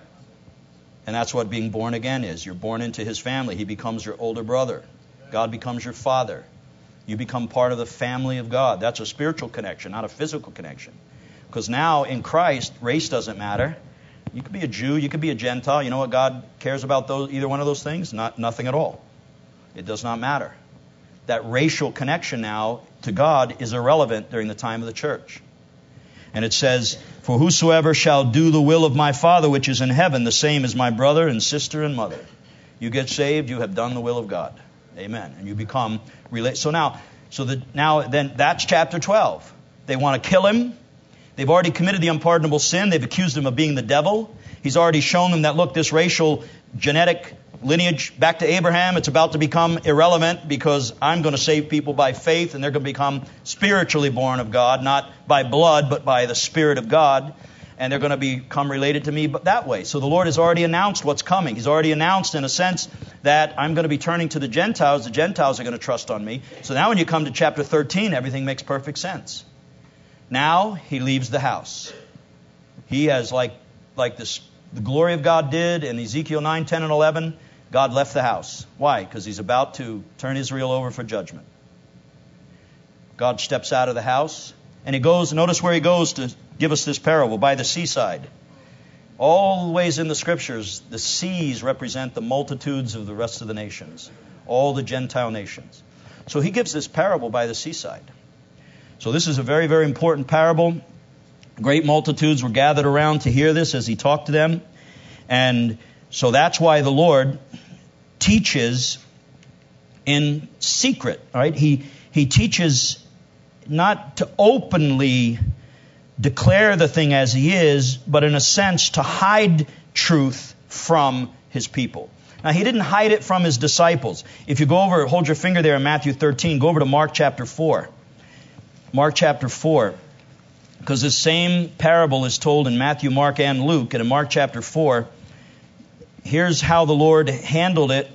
And that's what being born again is. You're born into his family. He becomes your older brother. God becomes your father. You become part of the family of God. That's a spiritual connection, not a physical connection. Because now in Christ, race doesn't matter. You could be a Jew, you could be a Gentile. You know what God cares about those, either one of those things? Not nothing at all. It does not matter. That racial connection now to God is irrelevant during the time of the church. And it says, For whosoever shall do the will of my Father which is in heaven, the same is my brother and sister and mother. You get saved, you have done the will of God. Amen. And you become related. So now, so the, now then that's chapter twelve. They want to kill him. They've already committed the unpardonable sin. They've accused him of being the devil. He's already shown them that, look, this racial genetic lineage back to Abraham, it's about to become irrelevant because I'm going to save people by faith, and they're going to become spiritually born of God, not by blood, but by the Spirit of God. And they're going to become related to me but that way. So the Lord has already announced what's coming. He's already announced, in a sense, that I'm going to be turning to the Gentiles. The Gentiles are going to trust on me. So now when you come to chapter thirteen, everything makes perfect sense. Now he leaves the house. He has, like, like this, the glory of God did in Ezekiel nine, ten, and eleven, God left the house. Why? Because he's about to turn Israel over for judgment. God steps out of the house, and he goes, notice where he goes to give us this parable, by the seaside. All the ways in the Scriptures, the seas represent the multitudes of the rest of the nations, all the Gentile nations. So he gives this parable by the seaside. So this is a very, very important parable. Great multitudes were gathered around to hear this as he talked to them. And so that's why the Lord teaches in secret. All right? He, he teaches not to openly declare the thing as he is, but in a sense to hide truth from his people. Now, he didn't hide it from his disciples. If you go over, hold your finger there in Matthew thirteen, go over to Mark chapter four. Mark chapter four. Because this same parable is told in Matthew, Mark, and Luke. And in Mark chapter four, here's how the Lord handled it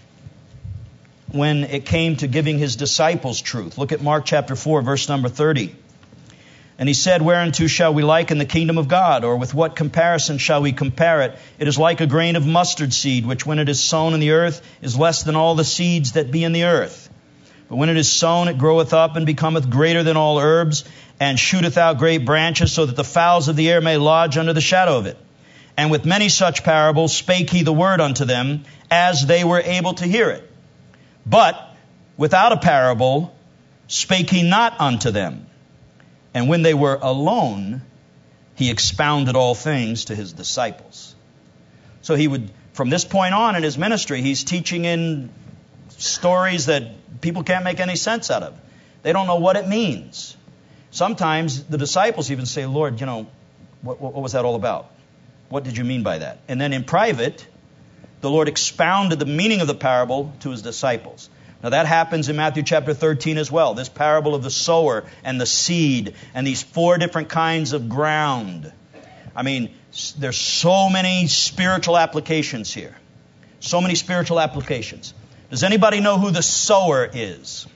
when it came to giving his disciples truth. Look at Mark chapter four, verse number thirty. And he said, Whereunto shall we liken the kingdom of God? Or with what comparison shall we compare it? It is like a grain of mustard seed, which when it is sown in the earth is less than all the seeds that be in the earth. But when it is sown, it groweth up and becometh greater than all herbs, and shooteth out great branches, so that the fowls of the air may lodge under the shadow of it. And with many such parables spake he the word unto them, as they were able to hear it. But without a parable spake he not unto them. And when they were alone, he expounded all things to his disciples. So he would, from this point on in his ministry, he's teaching in stories that people can't make any sense out of. They don't know what it means. Sometimes the disciples even say, Lord, you know, what, what was that all about? What did you mean by that? And then in private, the Lord expounded the meaning of the parable to his disciples. Now that happens in Matthew chapter thirteen as well. This parable of the sower and the seed and these four different kinds of ground. I mean, there's so many spiritual applications here. So many spiritual applications. Does anybody know who the sower is?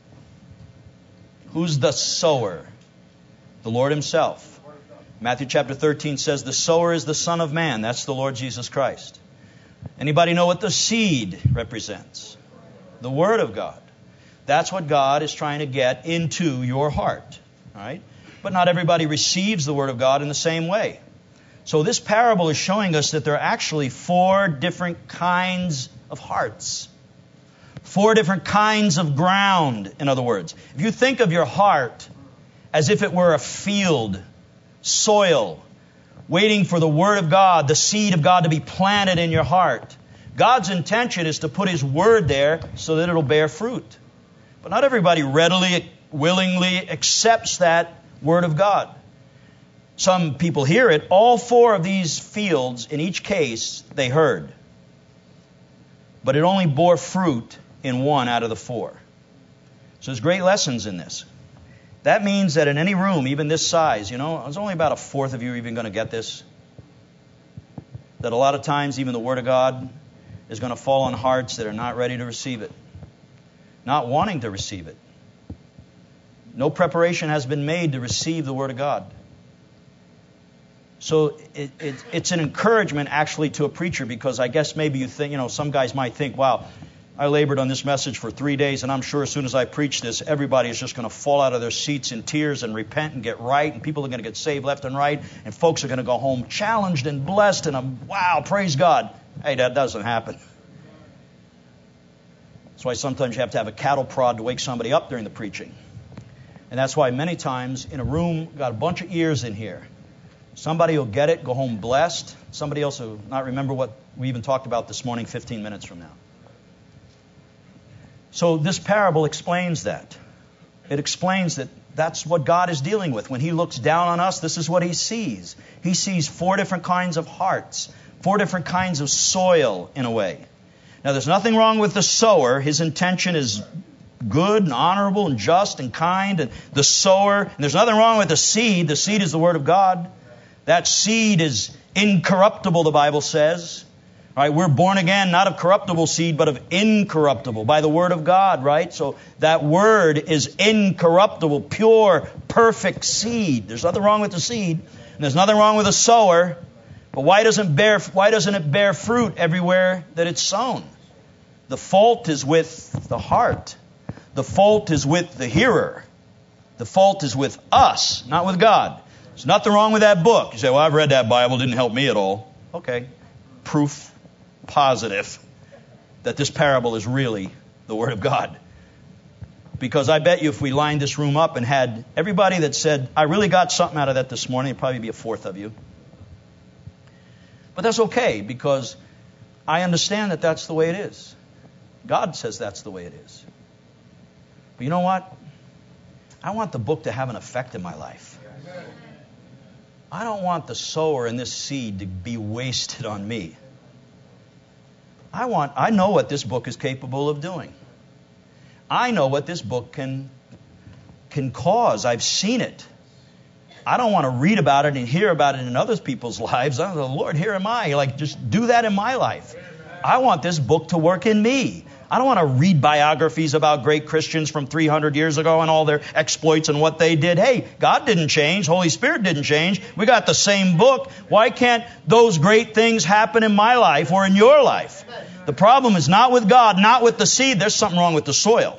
Who's the sower? The Lord himself. Matthew chapter thirteen says the sower is the Son of Man. That's the Lord Jesus Christ. Anybody know what the seed represents? The Word of God. That's what God is trying to get into your heart. All right? But not everybody receives the Word of God in the same way. So this parable is showing us that there are actually four different kinds of hearts. Four different kinds of ground, in other words. If you think of your heart as if it were a field, soil, waiting for the Word of God, the seed of God to be planted in your heart. God's intention is to put His Word there so that it'll bear fruit. But not everybody readily, willingly accepts that Word of God. Some people hear it. All four of these fields, in each case, they heard. But it only bore fruit in one out of the four. So there's great lessons in this. That means that in any room, even this size, you know, there's only about a fourth of you even going to get this. That a lot of times, even the Word of God is going to fall on hearts that are not ready to receive it. Not wanting to receive it. No preparation has been made to receive the Word of God. So it, it, it's an encouragement actually to a preacher, because I guess maybe you think, you know, some guys might think, wow, I labored on this message for three days, and I'm sure as soon as I preach this, everybody is just going to fall out of their seats in tears and repent and get right, and people are going to get saved left and right, and folks are going to go home challenged and blessed, and I'm, wow, praise God. Hey, that doesn't happen. That's why sometimes you have to have a cattle prod to wake somebody up during the preaching. And that's why many times in a room, got a bunch of ears in here. Somebody will get it, go home blessed. Somebody else will not remember what we even talked about this morning fifteen minutes from now. So this parable explains that. It explains that that's what God is dealing with. When He looks down on us, this is what He sees. He sees four different kinds of hearts, four different kinds of soil in a way. Now there's nothing wrong with the sower. His intention is good and honorable and just and kind. And the sower, and there's nothing wrong with the seed. The seed is the Word of God. That seed is incorruptible, the Bible says. All right, we're born again, not of corruptible seed, but of incorruptible, by the Word of God, right? So that Word is incorruptible, pure, perfect seed. There's nothing wrong with the seed, and there's nothing wrong with the sower. But why doesn't it bear, why doesn't it bear fruit everywhere that it's sown? The fault is with the heart. The fault is with the hearer. The fault is with us, not with God. There's nothing wrong with that book. You say, well, I've read that Bible. It didn't help me at all. Okay. Proof positive that this parable is really the Word of God. Because I bet you if we lined this room up and had everybody that said, I really got something out of that this morning, it'd probably be a fourth of you. But that's okay, because I understand that that's the way it is. God says that's the way it is. But you know what? I want the book to have an effect in my life. I don't want the sower and this seed to be wasted on me. I want, I know what this book is capable of doing. I know what this book can, can cause. I've seen it. I don't want to read about it and hear about it in other people's lives. I'm the Lord, here am I. Like, just do that in my life. I want this book to work in me. I don't want to read biographies about great Christians from three hundred years ago and all their exploits and what they did. Hey, God didn't change. Holy Spirit didn't change. We got the same book. Why can't those great things happen in my life or in your life? The problem is not with God, not with the seed. There's something wrong with the soil.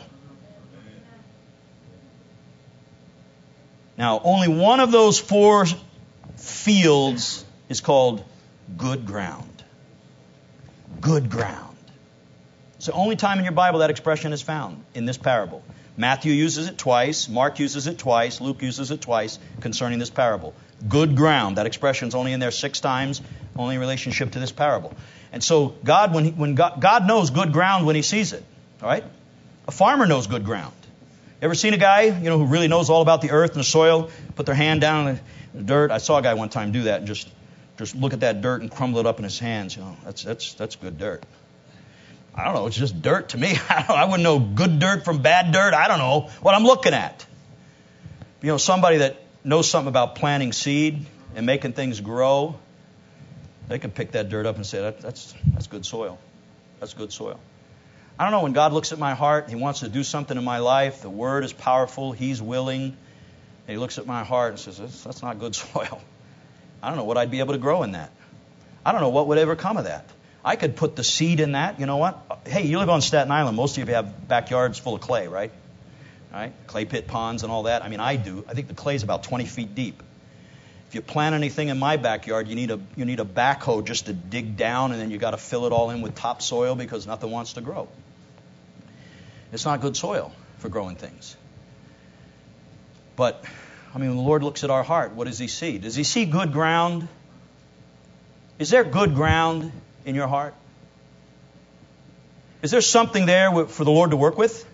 Now, only one of those four fields is called good ground. Good ground. It's the only time in your Bible that expression is found, in this parable. Matthew uses it twice, Mark uses it twice, Luke uses it twice concerning this parable. Good ground. That expression is only in there six times, only in relationship to this parable. And so God, when, he, when God, God knows good ground when He sees it. All right? A farmer knows good ground. Ever seen a guy, you know, who really knows all about the earth and the soil, put their hand down in the dirt? I saw a guy one time do that and just, just look at that dirt and crumble it up in his hands. You know, that's that's that's good dirt. I don't know. It's just dirt to me. I, don't, I wouldn't know good dirt from bad dirt. I don't know what I'm looking at. You know, somebody that knows something about planting seed and making things grow, they can pick that dirt up and say, that, that's that's good soil. That's good soil. I don't know, when God looks at my heart, He wants to do something in my life, the Word is powerful, He's willing, and He looks at my heart and says, that's, that's not good soil. I don't know what I'd be able to grow in that. I don't know what would ever come of that. I could put the seed in that. You know what? Hey, you live on Staten Island. Most of you have backyards full of clay, right? Right? Clay pit ponds and all that. I mean, I do. I think the clay's about twenty feet deep. If you plant anything in my backyard, you need a you need a backhoe just to dig down, and then you got to fill it all in with topsoil because nothing wants to grow. It's not good soil for growing things. But, I mean, when the Lord looks at our heart, what does He see? Does He see good ground? Is there good ground in your heart? Is there something there for the Lord to work with?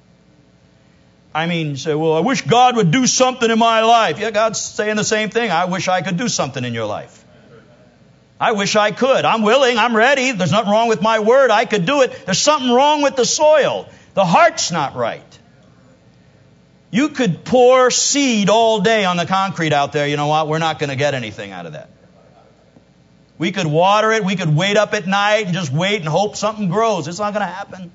I mean, you say, well, I wish God would do something in my life. Yeah, God's saying the same thing. I wish I could do something in your life. I wish I could. I'm willing. I'm ready. There's nothing wrong with my word. I could do it. There's something wrong with the soil. The heart's not right. You could pour seed all day on the concrete out there. You know what? We're not going to get anything out of that. We could water it. We could wait up at night and just wait and hope something grows. It's not going to happen.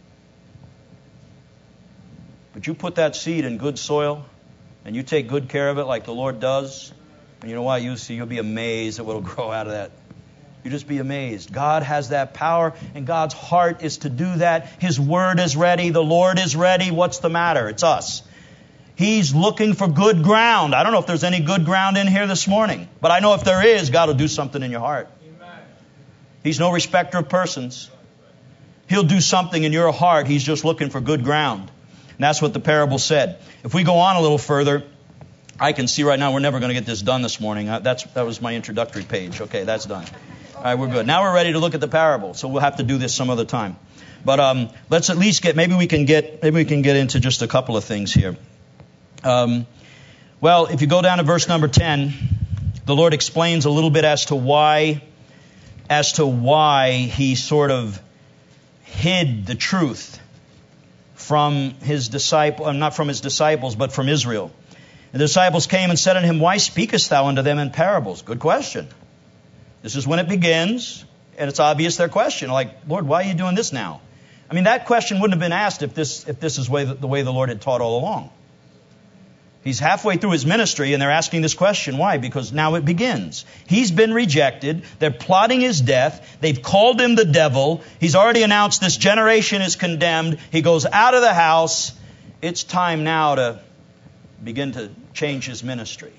But you put that seed in good soil and you take good care of it like the Lord does. And you know what? You see, you'll be amazed at what will grow out of that. You just be amazed. God has that power, and God's heart is to do that. His word is ready. The Lord is ready. What's the matter? It's us. He's looking for good ground. I don't know if there's any good ground in here this morning, but I know if there is, God will do something in your heart. Amen. He's no respecter of persons. He'll do something in your heart. He's just looking for good ground. And that's what the parable said. If we go on a little further, I can see right now we're never going to get this done this morning. That's, that was my introductory page. Okay, that's done. All right, we're good. Now we're ready to look at the parable, so we'll have to do this some other time. But um, let's at least get, maybe we can get, maybe we can get into just a couple of things here. Um, well, if you go down to verse number ten, the Lord explains a little bit as to why, as to why He sort of hid the truth from His disciple, not from His disciples, but from Israel. And the disciples came and said unto Him, why speakest thou unto them in parables? Good question. This is when it begins, and it's obvious their question. Like, Lord, why are you doing this now? I mean, that question wouldn't have been asked if this if this is way, the way the Lord had taught all along. He's halfway through His ministry, and they're asking this question. Why? Because now it begins. He's been rejected. They're plotting His death. They've called Him the devil. He's already announced this generation is condemned. He goes out of the house. It's time now to begin to change His ministry.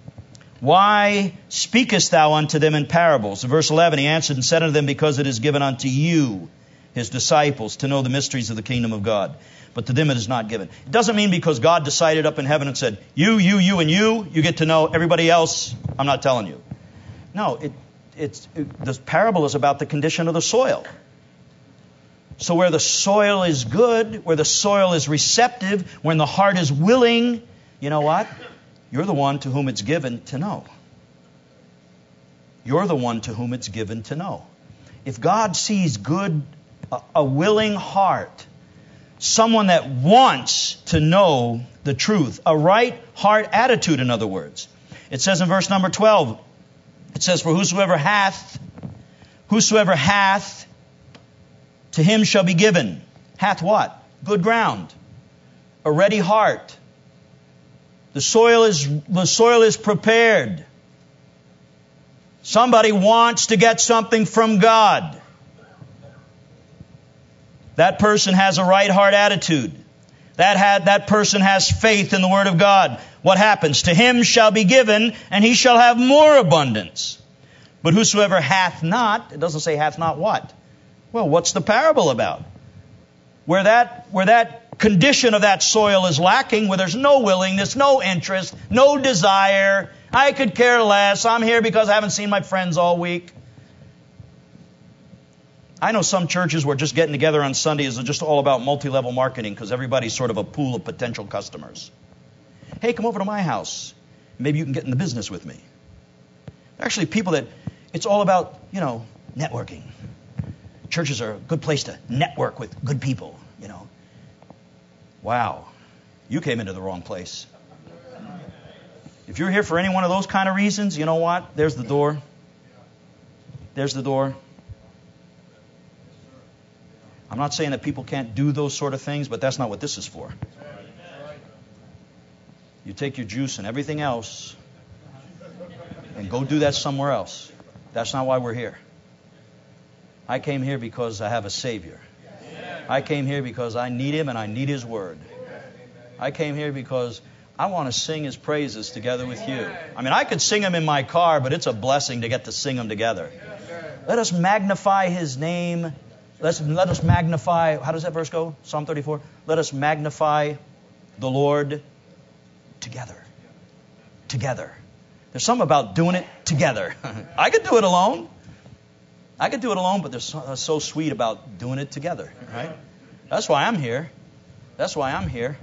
Why speakest thou unto them in parables? In verse eleven, He answered and said unto them, because it is given unto you, His disciples, to know the mysteries of the kingdom of God. But to them it is not given. It doesn't mean because God decided up in heaven and said, you, you, you, and you, you get to know. Everybody else, I'm not telling you. No, it, it's, it, this parable is about the condition of the soil. So where the soil is good, where the soil is receptive, when the heart is willing, you know what? You're the one to whom it's given to know. You're the one to whom it's given to know. If God sees good, a, a willing heart, someone that wants to know the truth, a right heart attitude, in other words. It says in verse number twelve, it says, for whosoever hath, whosoever hath, to him shall be given. Hath what? Good ground. A ready heart. The soil is, the soil is prepared. Somebody wants to get something from God. That person has a right heart attitude. That had, that person has faith in the Word of God. What happens? To him shall be given, and he shall have more abundance. But whosoever hath not, it doesn't say hath not what? Well, what's the parable about? Where that, where that condition of that soil is lacking, where there's no willingness, no interest, no desire. I could care less. I'm here because I haven't seen my friends all week. I know some churches where just getting together on Sunday is just all about multi-level marketing because everybody's sort of a pool of potential customers. Hey, come over to my house. Maybe you can get in the business with me. Actually, people that it's all about, you know, networking. Churches are a good place to network with good people, you know. Wow. You came into the wrong place. If you're here for any one of those kind of reasons, you know what? There's the door. There's the door. I'm not saying that people can't do those sort of things, but that's not what this is for. You take your juice and everything else and go do that somewhere else. That's not why we're here. I came here because I have a Savior. I came here because I need Him and I need His Word. I came here because I want to sing His praises together with you. I mean, I could sing them in my car, but it's a blessing to get to sing them together. Let us magnify His name. Let's, let us magnify, how does that verse go? Psalm thirty-four. Let us magnify the Lord together. Together. There's something about doing it together. I could do it alone. I could do it alone, but there's so, so sweet about doing it together, right? That's why I'm here. That's why I'm here.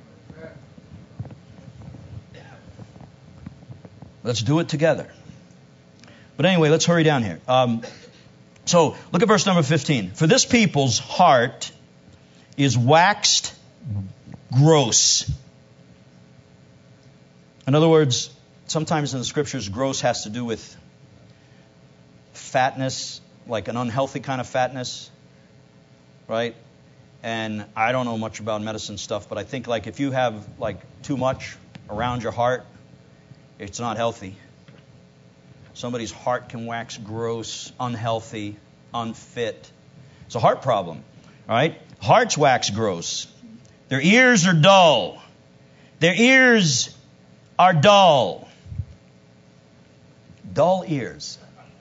Let's do it together. But anyway, let's hurry down here. Um, so look at verse number fifteen. For this people's heart is waxed gross. In other words, sometimes in the scriptures, gross has to do with fatness, like an unhealthy kind of fatness, right? And I don't know much about medicine stuff, but I think like if you have like too much around your heart, it's not healthy. Somebody's heart can wax gross, unhealthy, unfit. It's a heart problem, all right? Hearts wax gross. Their ears are dull. Their ears are dull. Dull ears.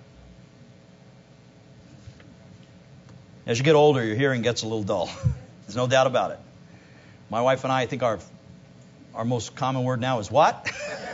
As you get older, your hearing gets a little dull. There's no doubt about it. My wife and I, I think our our most common word now is what?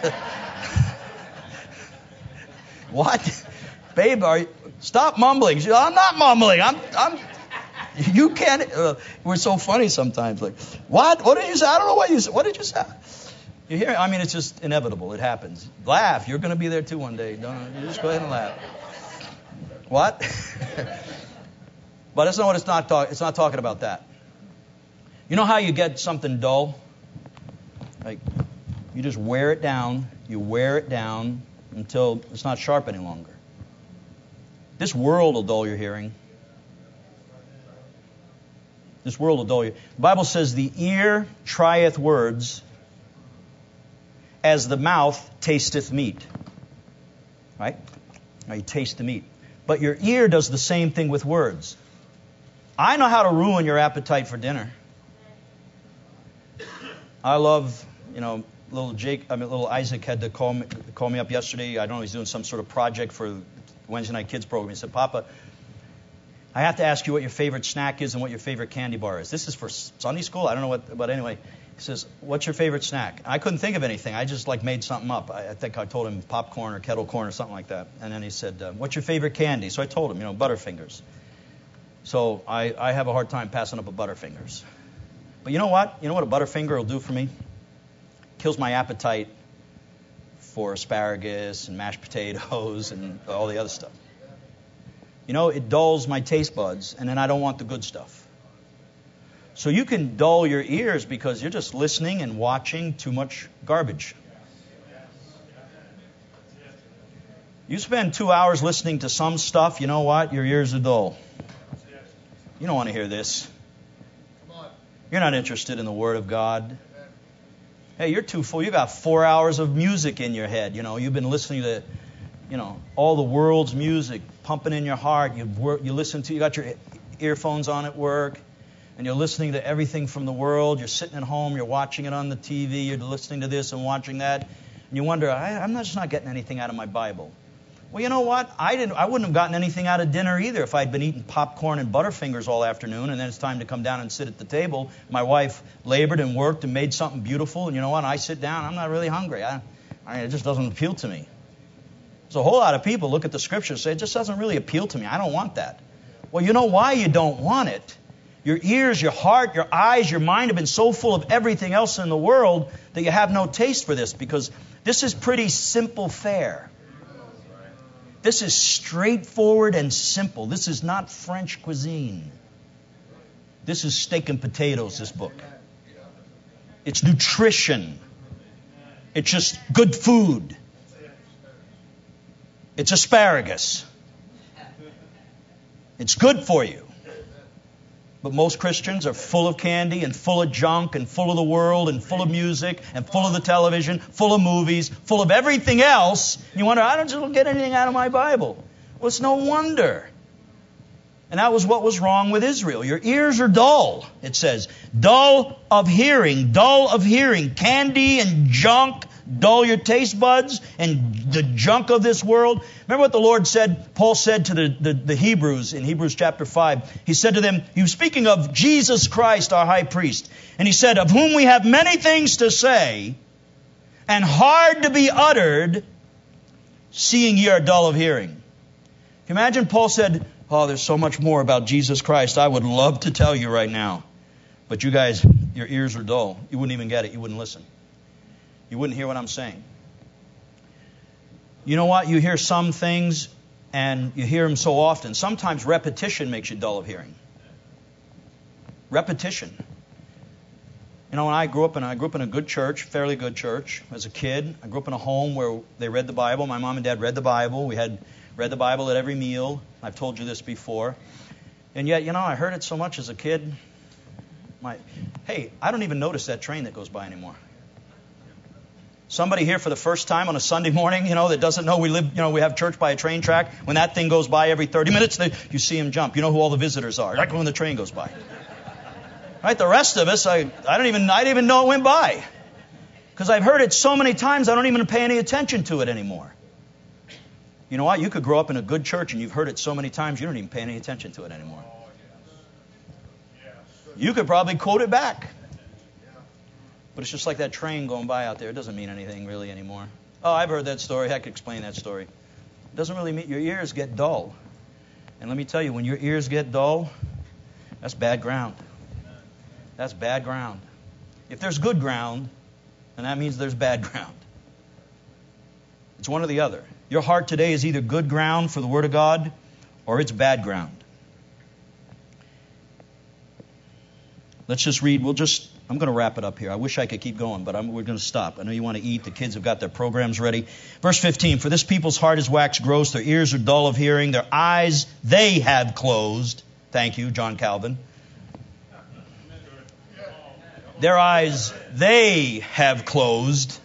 What? Babe, are you, stop mumbling. She, I'm not mumbling. I'm, I'm, you can't, uh, we're so funny sometimes. Like, what? What did you say? I don't know what you said. What did you say? You hear? I mean, it's just inevitable. It happens. Laugh. You're going to be there too one day. Don't, you just go ahead and laugh. What? But that's not what it's not talking. It's not talking about that. You know how you get something dull? Like, you just wear it down. You wear it down until it's not sharp any longer. This world will dull your hearing. This world will dull you. The Bible says the ear trieth words as the mouth tasteth meat. Right? Now you taste the meat. But your ear does the same thing with words. I know how to ruin your appetite for dinner. I love, you know, little Jake, I mean, little Isaac had to call me, call me up yesterday. I don't know, he's doing some sort of project for Wednesday night kids program. He said, Papa, I have to ask you what your favorite snack is and what your favorite candy bar is. This is for Sunday school. I don't know what, but anyway, he says, what's your favorite snack? I couldn't think of anything. I just like made something up. I, I think I told him popcorn or kettle corn or something like that. And then he said, uh, what's your favorite candy? So I told him, you know, Butterfingers. So I, I have a hard time passing up a Butterfingers. But you know what? You know what a Butterfinger will do for me? Kills my appetite for asparagus and mashed potatoes and all the other stuff. You know, it dulls my taste buds, and then I don't want the good stuff. So you can dull your ears because you're just listening and watching too much garbage. You spend two hours listening to some stuff, you know what? Your ears are dull. You don't want to hear this. You're not interested in the Word of God. Hey, you're too full. You got four hours of music in your head. You know, you've been listening to, you know, all the world's music pumping in your heart. You work, you listen to, you got your earphones on at work, and you're listening to everything from the world. You're sitting at home. You're watching it on the T V. You're listening to this and watching that, and you wonder, I, I'm not just not getting anything out of my Bible. Well, you know what? I didn't. I wouldn't have gotten anything out of dinner either if I'd been eating popcorn and Butterfingers all afternoon, and then it's time to come down and sit at the table. My wife labored and worked and made something beautiful, and you know what? I sit down. I'm not really hungry. I, I mean, it just doesn't appeal to me. So a whole lot of people look at the Scriptures and say, it just doesn't really appeal to me. I don't want that. Well, you know why you don't want it? Your ears, your heart, your eyes, your mind have been so full of everything else in the world that you have no taste for this, because this is pretty simple fare. This is straightforward and simple. This is not French cuisine. This is steak and potatoes, this book. It's nutrition. It's just good food. It's asparagus. It's good for you. But most Christians are full of candy and full of junk and full of the world and full of music and full of the television, full of movies, full of everything else. And you wonder, I don't just get anything out of my Bible. Well, it's no wonder. And that was what was wrong with Israel. Your ears are dull, it says. Dull of hearing, dull of hearing. Candy and junk dull your taste buds and the junk of this world. Remember what the Lord said, Paul said to the, the, the Hebrews in Hebrews chapter five. He said to them, he was speaking of Jesus Christ, our high priest. And he said, of whom we have many things to say and hard to be uttered, seeing ye are dull of hearing. Can you imagine Paul said, oh, there's so much more about Jesus Christ I would love to tell you right now. But you guys, your ears are dull. You wouldn't even get it. You wouldn't listen. You wouldn't hear what I'm saying. You know what? You hear some things and you hear them so often. Sometimes repetition makes you dull of hearing. Repetition. You know, when I grew up in, I grew up in a good church, fairly good church. As a kid, I grew up in a home where they read the Bible. My mom and dad read the Bible. We had read the Bible at every meal. I've told you this before. And yet, you know, I heard it so much as a kid. My, hey, I don't even notice that train that goes by anymore. Somebody here for the first time on a Sunday morning, you know, that doesn't know we live, you know, we have church by a train track. When that thing goes by every thirty minutes, they, you see him jump. You know who all the visitors are. Like when the train goes by. Right? The rest of us, I, I don't even, I didn't even know it went by. Because I've heard it so many times, I don't even pay any attention to it anymore. You know what? You could grow up in a good church and you've heard it so many times, you don't even pay any attention to it anymore. You could probably quote it back. But it's just like that train going by out there. It doesn't mean anything really anymore. Oh, I've heard that story. I could explain that story. It doesn't really mean, your ears get dull. And let me tell you, when your ears get dull, that's bad ground. That's bad ground. If there's good ground, then that means there's bad ground. It's one or the other. Your heart today is either good ground for the Word of God or it's bad ground. Let's just read. We'll just, I'm going to wrap it up here. I wish I could keep going, but I'm, we're going to stop. I know you want to eat. The kids have got their programs ready. Verse fifteen, for this people's heart is waxed gross. Their ears are dull of hearing. Their eyes they have closed. Thank you, John Calvin. Their eyes they have closed,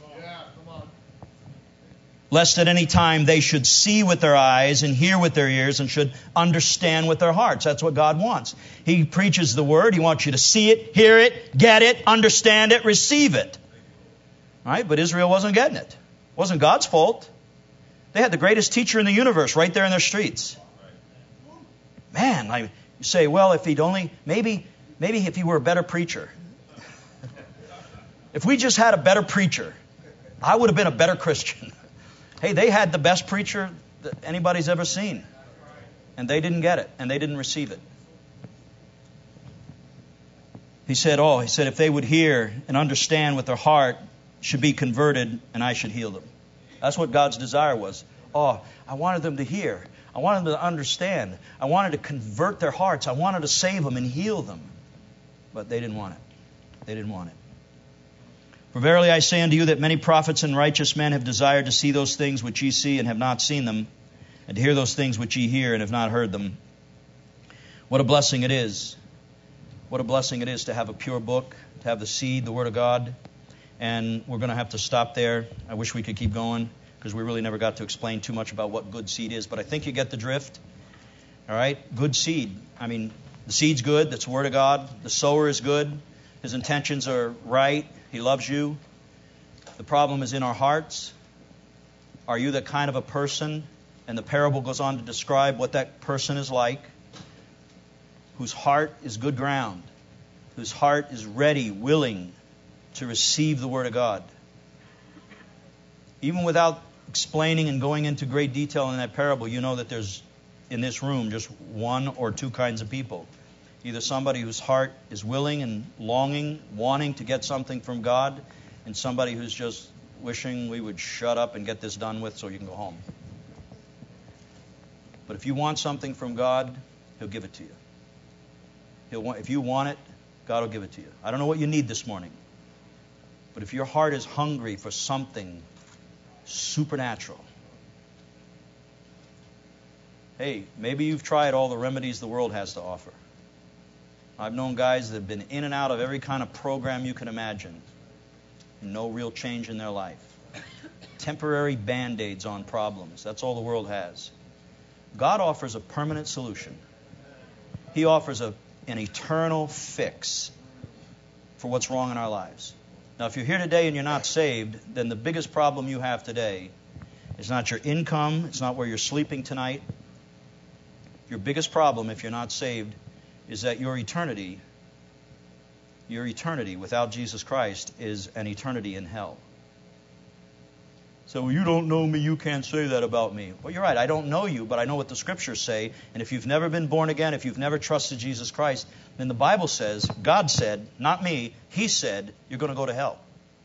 lest at any time they should see with their eyes and hear with their ears and should understand with their hearts. That's what God wants. He preaches the Word. He wants you to see it, hear it, get it, understand it, receive it. All right? But Israel wasn't getting it. It wasn't God's fault. They had the greatest teacher in the universe right there in their streets. Man, I, you say, well, if he'd only, maybe, maybe if he were a better preacher. If we just had a better preacher, I would have been a better Christian. Hey, they had the best preacher that anybody's ever seen. And they didn't get it. And they didn't receive it. He said, oh, he said, if they would hear and understand with their heart, should be converted, and I should heal them. That's what God's desire was. Oh, I wanted them to hear. I wanted them to understand. I wanted to convert their hearts. I wanted to save them and heal them. But they didn't want it. They didn't want it. For verily I say unto you that many prophets and righteous men have desired to see those things which ye see and have not seen them, and to hear those things which ye hear and have not heard them. What a blessing it is. What a blessing it is to have a pure book, to have the seed, the Word of God. And we're going to have to stop there. I wish we could keep going because we really never got to explain too much about what good seed is. But I think you get the drift. All right? Good seed. I mean, the seed's good. That's the Word of God. The sower is good. His intentions are right. He loves you. The problem is in our hearts. Are you the kind of a person, and the parable goes on to describe what that person is like, whose heart is good ground, whose heart is ready, willing to receive the Word of God. Even without explaining and going into great detail in that parable, you know that there's in this room just one or two kinds of people. Either somebody whose heart is willing and longing, wanting to get something from God, and somebody who's just wishing we would shut up and get this done with so you can go home. But if you want something from God, He'll give it to you. He'll want, if you want it, God will give it to you. I don't know what you need this morning, but if your heart is hungry for something supernatural, hey, maybe you've tried all the remedies the world has to offer. I've known guys that have been in and out of every kind of program you can imagine. No real change in their life. Temporary band-aids on problems. That's all the world has. God offers a permanent solution. He offers a, an eternal fix for what's wrong in our lives. Now, if you're here today and you're not saved, then the biggest problem you have today is not your income. It's not where you're sleeping tonight. Your biggest problem, if you're not saved, is that your eternity, your eternity without Jesus Christ is an eternity in hell. So, you don't know me, you can't say that about me. Well, you're right, I don't know you, but I know what the Scriptures say. And if you've never been born again, if you've never trusted Jesus Christ, then the Bible says, God said, not me, He said, you're going to go to hell.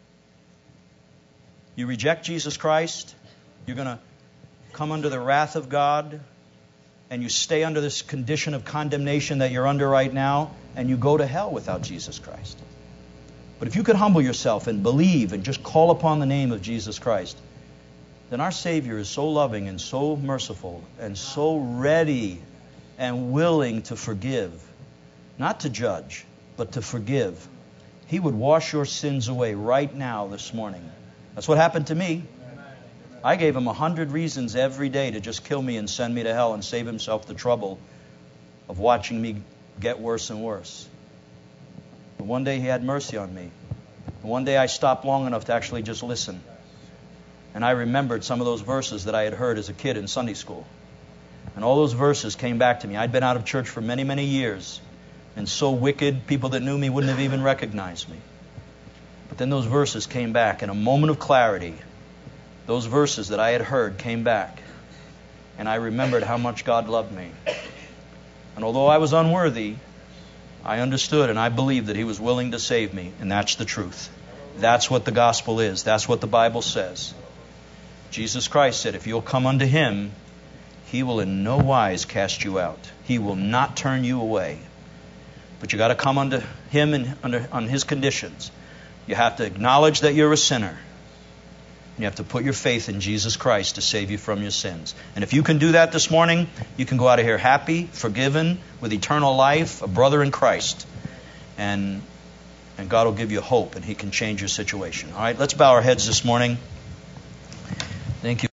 You reject Jesus Christ, you're going to come under the wrath of God, and you stay under this condition of condemnation that you're under right now, and you go to hell without Jesus Christ. But if you could humble yourself and believe and just call upon the name of Jesus Christ, then our Savior is so loving and so merciful and so ready and willing to forgive, not to judge, but to forgive. He would wash your sins away right now this morning. That's what happened to me. I gave Him a hundred reasons every day to just kill me and send me to hell and save Himself the trouble of watching me get worse and worse. But one day He had mercy on me. And one day I stopped long enough to actually just listen. And I remembered some of those verses that I had heard as a kid in Sunday school. And all those verses came back to me. I'd been out of church for many, many years. And so wicked, people that knew me wouldn't have even recognized me. But then those verses came back in a moment of clarity. Those verses that I had heard came back. And I remembered how much God loved me. And although I was unworthy, I understood and I believed that He was willing to save me. And that's the truth. That's what the gospel is. That's what the Bible says. Jesus Christ said, if you'll come unto Him, He will in no wise cast you out. He will not turn you away. But you got to come unto Him and under on His conditions. You have to acknowledge that you're a sinner. You have to put your faith in Jesus Christ to save you from your sins. And if you can do that this morning, you can go out of here happy, forgiven, with eternal life, a brother in Christ. And, and God will give you hope and He can change your situation. All right, let's bow our heads this morning. Thank you.